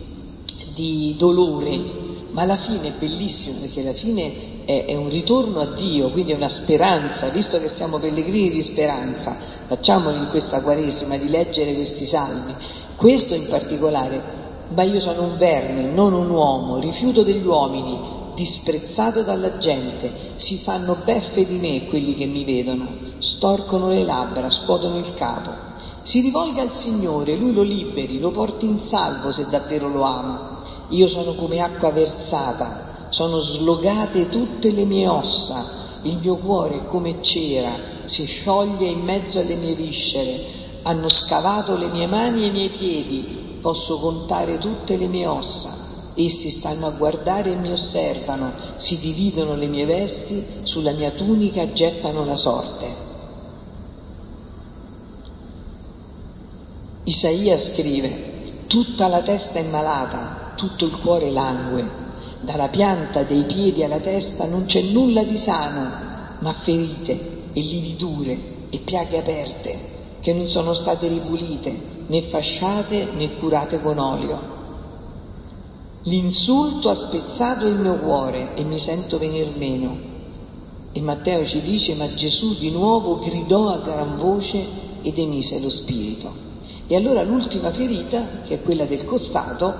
di dolore, ma la fine è bellissimo, perché la fine è un ritorno a Dio, quindi è una speranza. Visto che siamo pellegrini di speranza, facciamoli in questa Quaresima di leggere questi salmi. Questo in particolare: ma io sono un verme, non un uomo, rifiuto degli uomini, disprezzato dalla gente, si fanno beffe di me quelli che mi vedono, storcono le labbra, scuotono il capo. Si rivolga al Signore, Lui lo liberi, lo porti in salvo se davvero lo ama. Io sono come acqua versata, sono slogate tutte le mie ossa, il mio cuore è come cera, si scioglie in mezzo alle mie viscere, hanno scavato le mie mani e i miei piedi, posso contare tutte le mie ossa. Essi stanno a guardare e mi osservano, si dividono le mie vesti, sulla mia tunica gettano la sorte. Isaia scrive: tutta la testa è malata, tutto il cuore langue, dalla pianta dei piedi alla testa non c'è nulla di sano, ma ferite e lividure e piaghe aperte, che non sono state ripulite, né fasciate né curate con olio. L'insulto ha spezzato il mio cuore e mi sento venir meno. E Matteo ci dice: ma Gesù di nuovo gridò a gran voce ed emise lo spirito. E allora l'ultima ferita, che è quella del costato,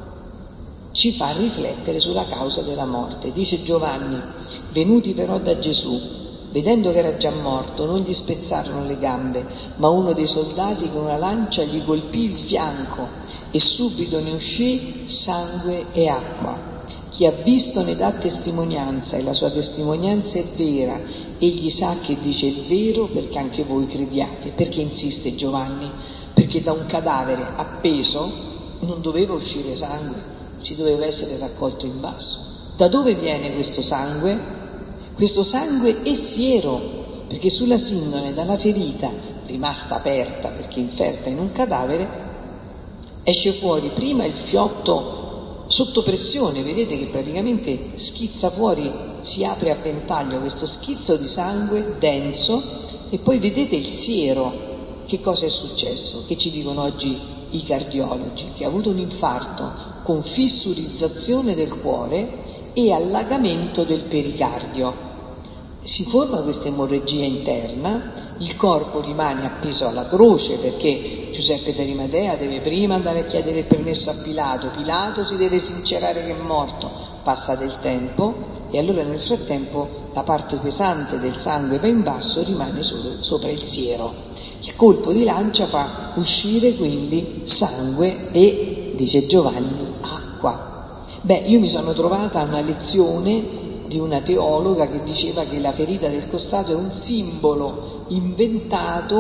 ci fa riflettere sulla causa della morte. Dice Giovanni: venuti però da Gesù, vedendo che era già morto, non gli spezzarono le gambe, ma uno dei soldati con una lancia gli colpì il fianco e subito ne uscì sangue e acqua. Chi ha visto ne dà testimonianza, e la sua testimonianza è vera. Egli sa che dice il vero, perché anche voi crediate. Perché insiste Giovanni? Perché da un cadavere appeso non doveva uscire sangue, si doveva essere raccolto in basso. Da dove viene questo sangue? Questo sangue è siero, perché sulla sindone, dalla ferita rimasta aperta perché inferta in un cadavere, esce fuori prima il fiotto sotto pressione, vedete che praticamente schizza fuori, si apre a ventaglio questo schizzo di sangue denso, e poi vedete il siero. Che cosa è successo? Che ci dicono oggi i cardiologi? Che ha avuto un infarto con fissurizzazione del cuore e allagamento del pericardio. Si forma questa emorragia interna, il corpo rimane appeso alla croce, perché Giuseppe d'Arimatea deve prima andare a chiedere il permesso a Pilato, Pilato si deve sincerare che è morto, passa del tempo, e allora nel frattempo la parte pesante del sangue va in basso, rimane solo sopra il siero. Il colpo di lancia fa uscire quindi sangue e, dice Giovanni, acqua. Io mi sono trovata a una lezione di una teologa che diceva che la ferita del costato è un simbolo inventato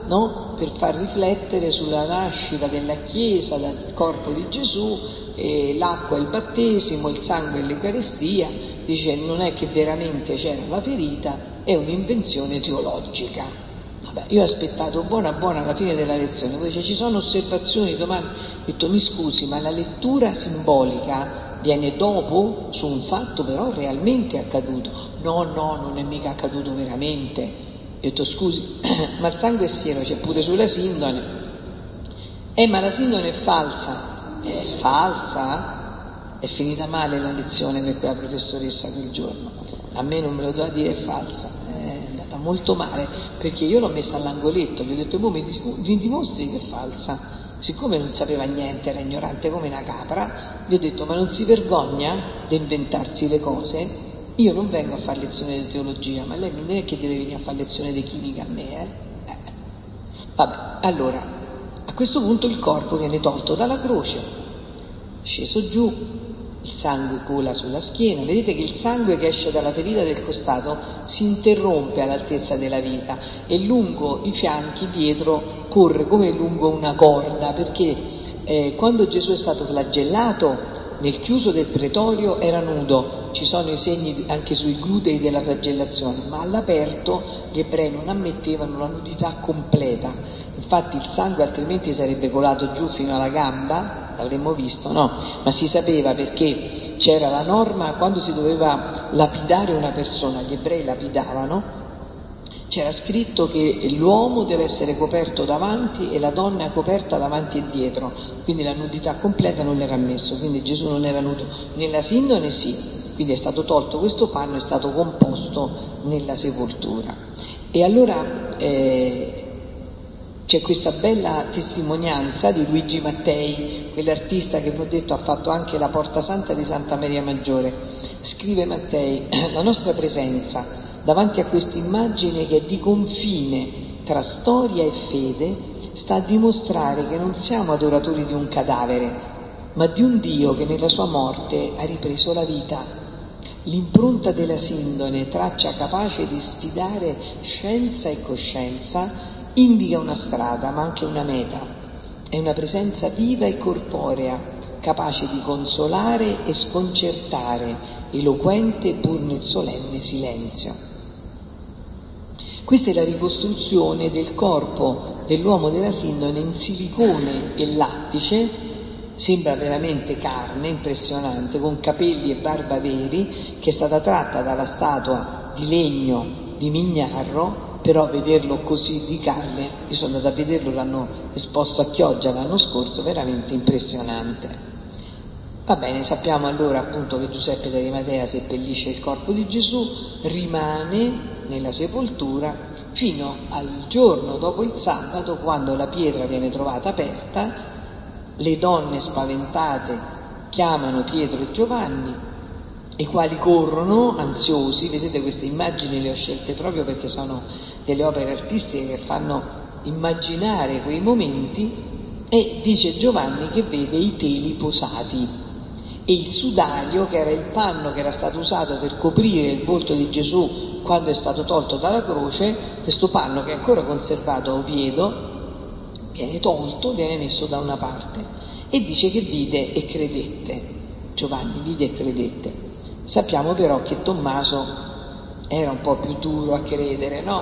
no? Per far riflettere sulla nascita della Chiesa dal corpo di Gesù, l'acqua è il battesimo, il sangue è l'Eucaristia. Dice non è che veramente c'era la ferita, è un'invenzione teologica. Vabbè, io ho aspettato buona alla fine della lezione, poi dice ci sono osservazioni domani, ho detto mi scusi, ma la lettura simbolica viene dopo su un fatto però realmente accaduto. No, non è mica accaduto veramente. Ho detto scusi, ma il sangue è siero, c'è pure sulla sindone. Ma la sindone è falsa. È falsa? È finita male la lezione per quella professoressa quel giorno. A me non me lo doveva dire, è falsa. È andata molto male, perché io l'ho messa all'angoletto, gli ho detto mi dimostri che è falsa. Siccome non sapeva niente, era ignorante come una capra, gli ho detto ma non si vergogna di inventarsi le cose? Io non vengo a fare lezione di teologia, ma lei non è che deve venire a fare lezione di chimica a me, Vabbè, allora, a questo punto il corpo viene tolto dalla croce, sceso giù, il sangue cola sulla schiena, vedete che il sangue che esce dalla ferita del costato si interrompe all'altezza della vita e lungo i fianchi dietro corre come lungo una corda, perché quando Gesù è stato flagellato nel chiuso del pretorio era nudo, ci sono i segni anche sui glutei della flagellazione, ma all'aperto gli ebrei non ammettevano la nudità completa, infatti il sangue altrimenti sarebbe colato giù fino alla gamba, l'avremmo visto, no? Ma si sapeva perché c'era la norma quando si doveva lapidare una persona, gli ebrei lapidavano, c'era scritto che l'uomo deve essere coperto davanti e la donna coperta davanti e dietro, quindi la nudità completa non era ammesso, quindi Gesù non era nudo. Nella sindone sì, quindi è stato tolto questo panno, è stato composto nella sepoltura. E allora c'è questa bella testimonianza di Luigi Mattei, quell'artista che vi ho detto ha fatto anche la Porta Santa di Santa Maria Maggiore. Scrive Mattei, la nostra presenza davanti a questa immagine che è di confine tra storia e fede sta a dimostrare che non siamo adoratori di un cadavere, ma di un Dio che nella sua morte ha ripreso la vita. L'impronta della sindone, traccia capace di sfidare scienza e coscienza, indica una strada ma anche una meta. È una presenza viva e corporea, capace di consolare e sconcertare, eloquente pur nel solenne silenzio. Questa è la ricostruzione del corpo dell'uomo della sindone in silicone e lattice, sembra veramente carne, impressionante, con capelli e barba veri, che è stata tratta dalla statua di legno di Mignarro, però a vederlo così di carne, io sono andata a vederlo, l'hanno esposto a Chioggia l'anno scorso, veramente impressionante. Va bene, sappiamo allora appunto che Giuseppe d'Arimatea seppellisce il corpo di Gesù, rimane nella sepoltura fino al giorno dopo il sabato, quando la pietra viene trovata aperta, le donne spaventate chiamano Pietro e Giovanni, i quali corrono ansiosi. Vedete, queste immagini le ho scelte proprio perché sono delle opere artistiche che fanno immaginare quei momenti, e dice Giovanni che vede i teli posati e il sudario, che era il panno che era stato usato per coprire il volto di Gesù quando è stato tolto dalla croce, questo panno che è ancora conservato a Oviedo viene tolto, viene messo da una parte, e dice che vide e credette. Giovanni vide e credette. Sappiamo però che Tommaso era un po' più duro a credere, no?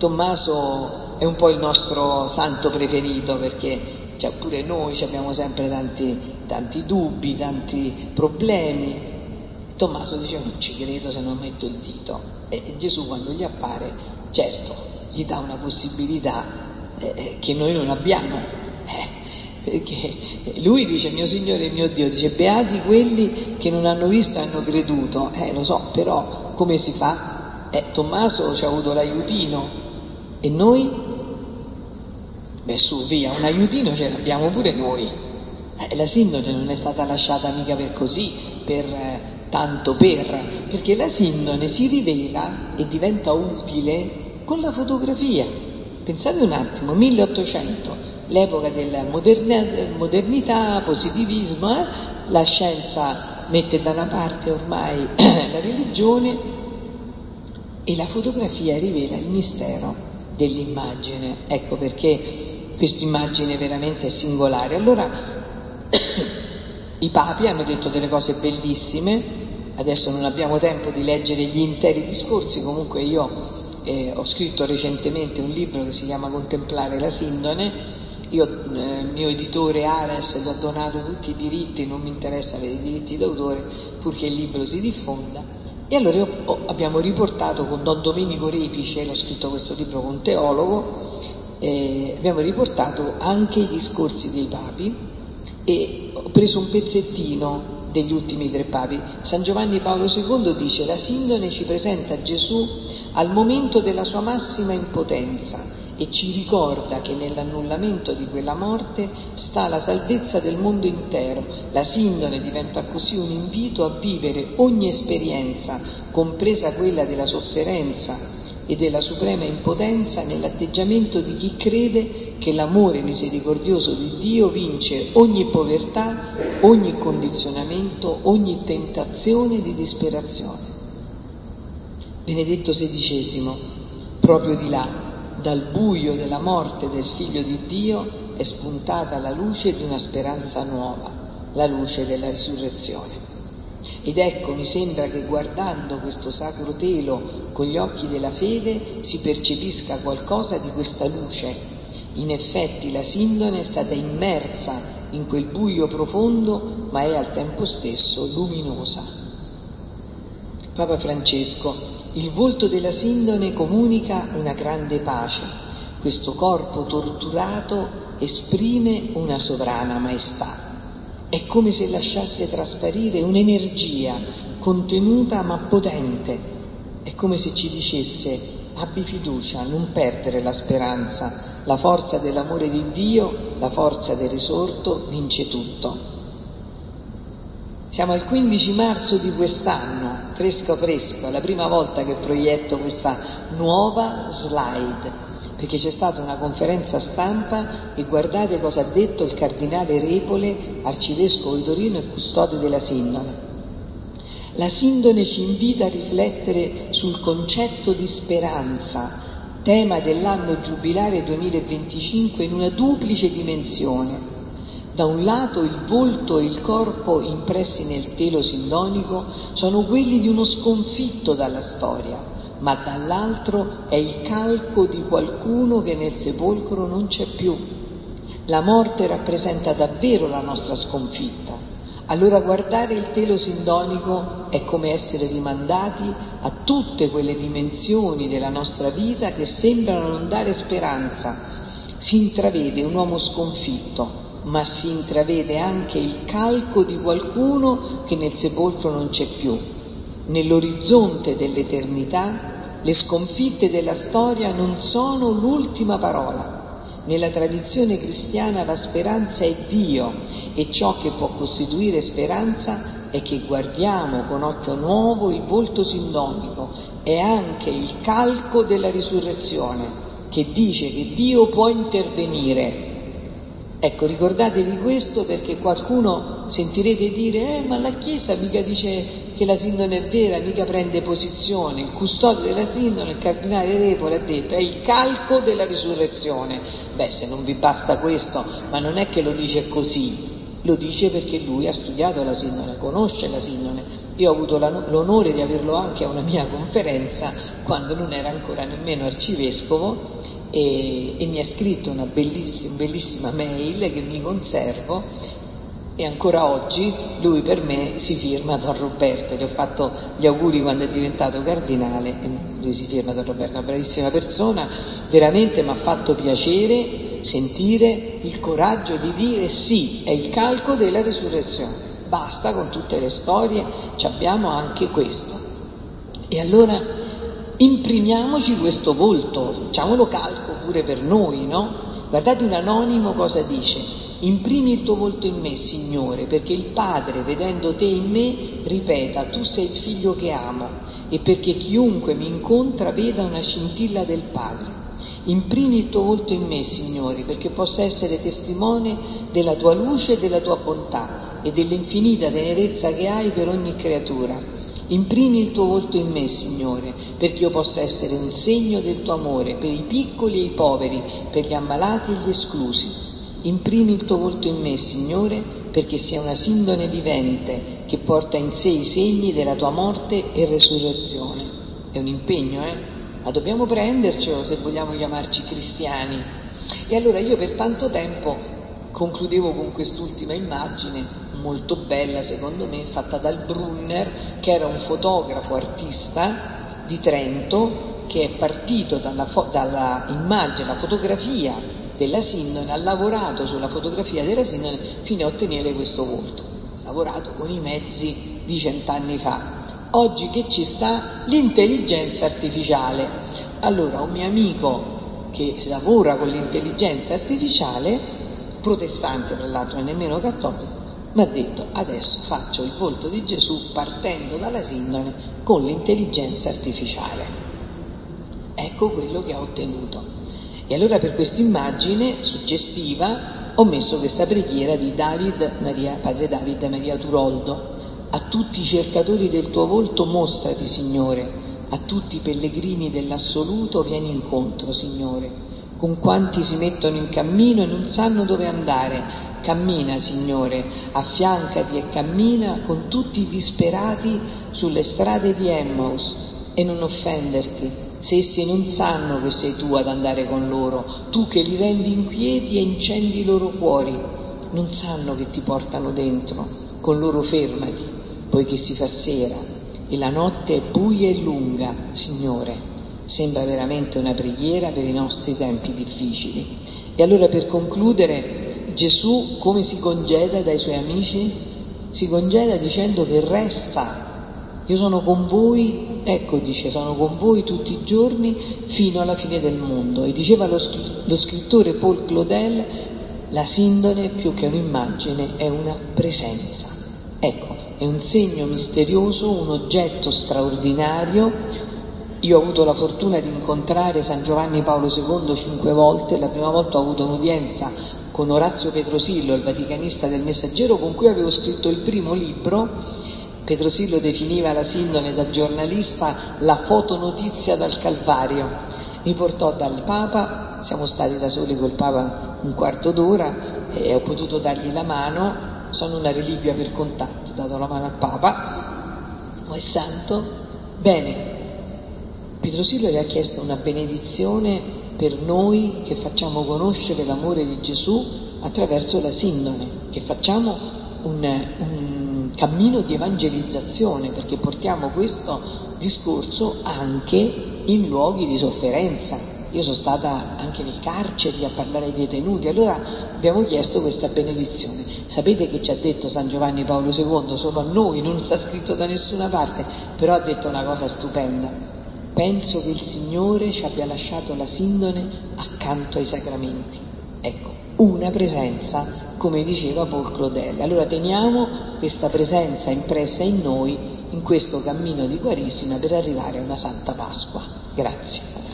Tommaso è un po' il nostro santo preferito, perché cioè, pure noi abbiamo sempre tanti dubbi, tanti problemi. Tommaso dice non ci credo se non metto il dito, e Gesù quando gli appare, certo, gli dà una possibilità che noi non abbiamo, perché lui dice mio Signore e mio Dio, dice beati quelli che non hanno visto e hanno creduto, lo so, però come si fa? Tommaso ci ha avuto l'aiutino, e noi? Beh, su, via, un aiutino ce l'abbiamo pure noi. La sindone non è stata lasciata mica per così, perché la sindone si rivela e diventa utile con la fotografia. Pensate un attimo, 1800, l'epoca della modernità, positivismo, la scienza mette da una parte ormai la religione, e la fotografia rivela il mistero dell'immagine. Ecco perché questa immagine veramente è singolare. Allora i papi hanno detto delle cose bellissime, adesso non abbiamo tempo di leggere gli interi discorsi, comunque io ho scritto recentemente un libro che si chiama Contemplare la Sindone. Il mio editore Ares gli ha donato tutti i diritti, non mi interessa avere i diritti d'autore purché il libro si diffonda. E allora abbiamo riportato con Don Domenico Repice, l'ho scritto questo libro con un teologo, abbiamo riportato anche i discorsi dei papi e ho preso un pezzettino degli ultimi 3 papi. San Giovanni Paolo II dice: la sindone ci presenta Gesù al momento della sua massima impotenza e ci ricorda che nell'annullamento di quella morte sta la salvezza del mondo intero. La sindone diventa così un invito a vivere ogni esperienza, compresa quella della sofferenza e della suprema impotenza, nell'atteggiamento di chi crede che l'amore misericordioso di Dio vince ogni povertà, ogni condizionamento, ogni tentazione di disperazione. Benedetto XVI, proprio di là, dal buio della morte del Figlio di Dio è spuntata la luce di una speranza nuova, la luce della risurrezione. Ed ecco, mi sembra che guardando questo sacro telo con gli occhi della fede si percepisca qualcosa di questa luce. In effetti la sindone è stata immersa in quel buio profondo, ma è al tempo stesso luminosa. Papa Francesco: il volto della sindone comunica una grande pace. Questo corpo torturato esprime una sovrana maestà. È come se lasciasse trasparire un'energia contenuta ma potente. È come se ci dicesse: abbi fiducia, non perdere la speranza. La forza dell'amore di Dio, la forza del risorto vince tutto. Siamo al 15 marzo di quest'anno, fresco fresco, è la prima volta che proietto questa nuova slide, perché c'è stata una conferenza stampa e guardate cosa ha detto il cardinale Repole, arcivescovo di Torino e custode della sindone. La sindone ci invita a riflettere sul concetto di speranza, tema dell'anno giubilare 2025, in una duplice dimensione. Da un lato il volto e il corpo impressi nel telo sindonico sono quelli di uno sconfitto dalla storia, ma dall'altro è il calco di qualcuno che nel sepolcro non c'è più. La morte rappresenta davvero la nostra sconfitta. Allora guardare il telo sindonico è come essere rimandati a tutte quelle dimensioni della nostra vita che sembrano non dare speranza. Si intravede un uomo sconfitto, ma si intravede anche il calco di qualcuno che nel sepolcro non c'è più. Nell'orizzonte dell'eternità, le sconfitte della storia non sono l'ultima parola. Nella tradizione cristiana la speranza è Dio e ciò che può costituire speranza è che guardiamo con occhio nuovo il volto sindonico, è anche il calco della risurrezione che dice che Dio può intervenire. Ecco, ricordatevi questo, perché qualcuno sentirete dire ma la Chiesa mica dice che la sindone è vera, mica prende posizione. Il custode della sindone, il cardinale Repole, ha detto è il calco della risurrezione. Beh, se non vi basta questo, ma non è che lo dice così, lo dice perché lui ha studiato la sindone, conosce la sindone. Io ho avuto l'onore di averlo anche a una mia conferenza quando non era ancora nemmeno arcivescovo, e mi ha scritto una bellissima mail che mi conservo, e ancora oggi lui per me si firma Don Roberto. Gli ho fatto gli auguri quando è diventato cardinale e lui si firma Don Roberto, una bravissima persona, veramente mi ha fatto piacere sentire il coraggio di dire sì, è il calco della risurrezione, basta con tutte le storie, ci abbiamo anche questo. E allora imprimiamoci questo volto, facciamolo calco pure per noi, no? Guardate un anonimo cosa dice: imprimi il tuo volto in me, Signore, perché il Padre, vedendo te in me, ripeta: tu sei il figlio che amo, e perché chiunque mi incontra veda una scintilla del Padre. Imprimi il tuo volto in me, Signore, perché possa essere testimone della tua luce e della tua bontà e dell'infinita tenerezza che hai per ogni creatura. Imprimi il tuo volto in me, Signore, perché io possa essere un segno del tuo amore per i piccoli e i poveri, per gli ammalati e gli esclusi. Imprimi il tuo volto in me, Signore, perché sia una sindone vivente che porta in sé i segni della tua morte e resurrezione. È un impegno, ma dobbiamo prendercelo se vogliamo chiamarci cristiani. E allora io per tanto tempo concludevo con quest'ultima immagine, molto bella secondo me, fatta dal Brunner, che era un fotografo artista di Trento, che è partito dalla immagine, la fotografia della sindone, ha lavorato sulla fotografia della sindone fino a ottenere questo volto. Ha lavorato con i mezzi di 100 anni fa. Oggi che ci sta? L'intelligenza artificiale. Allora un mio amico che lavora con l'intelligenza artificiale, protestante tra l'altro, nemmeno cattolico, mi ha detto: adesso faccio il volto di Gesù partendo dalla sindone con l'intelligenza artificiale. Ecco quello che ha ottenuto. E allora per questa immagine suggestiva ho messo questa preghiera di padre David Maria Turoldo: a tutti i cercatori del tuo volto mostrati, Signore, a tutti i pellegrini dell'assoluto vieni incontro, Signore. Con quanti si mettono in cammino e non sanno dove andare, cammina, Signore, affiancati e cammina con tutti i disperati sulle strade di Emmaus, e non offenderti se essi non sanno che sei tu ad andare con loro, tu che li rendi inquieti e incendi i loro cuori, non sanno che ti portano dentro, con loro fermati, poiché si fa sera e la notte è buia e lunga, Signore. Sembra veramente una preghiera per i nostri tempi difficili. E allora, per concludere, Gesù come si congeda dai suoi amici? Si congeda dicendo che resta. Io sono con voi, ecco, dice, sono con voi tutti i giorni fino alla fine del mondo. E diceva lo scrittore Paul Claudel, la sindone più che un'immagine è una presenza. Ecco, è un segno misterioso, un oggetto straordinario. Io ho avuto la fortuna di incontrare San Giovanni Paolo II 5 volte. La prima volta ho avuto un'udienza con Orazio Petrosillo, il vaticanista del Messaggero, con cui avevo scritto il primo libro. Petrosillo definiva la sindone da giornalista la fotonotizia dal Calvario. Mi portò dal Papa, siamo stati da soli col Papa un quarto d'ora e ho potuto dargli la mano. Sono una reliquia per contatto, ho dato la mano al Papa, è santo. Bene, Petrosillo gli ha chiesto una benedizione per noi che facciamo conoscere l'amore di Gesù attraverso la sindone, che facciamo un cammino di evangelizzazione, perché portiamo questo discorso anche in luoghi di sofferenza. Io sono stata anche nei carceri a parlare ai detenuti, allora abbiamo chiesto questa benedizione. Sapete che ci ha detto San Giovanni Paolo II? Solo a noi, non sta scritto da nessuna parte, però ha detto una cosa stupenda: penso che il Signore ci abbia lasciato la sindone accanto ai sacramenti. Ecco, una presenza, come diceva Paul Claudel. Allora teniamo questa presenza impressa in noi in questo cammino di Quaresima per arrivare a una Santa Pasqua. Grazie.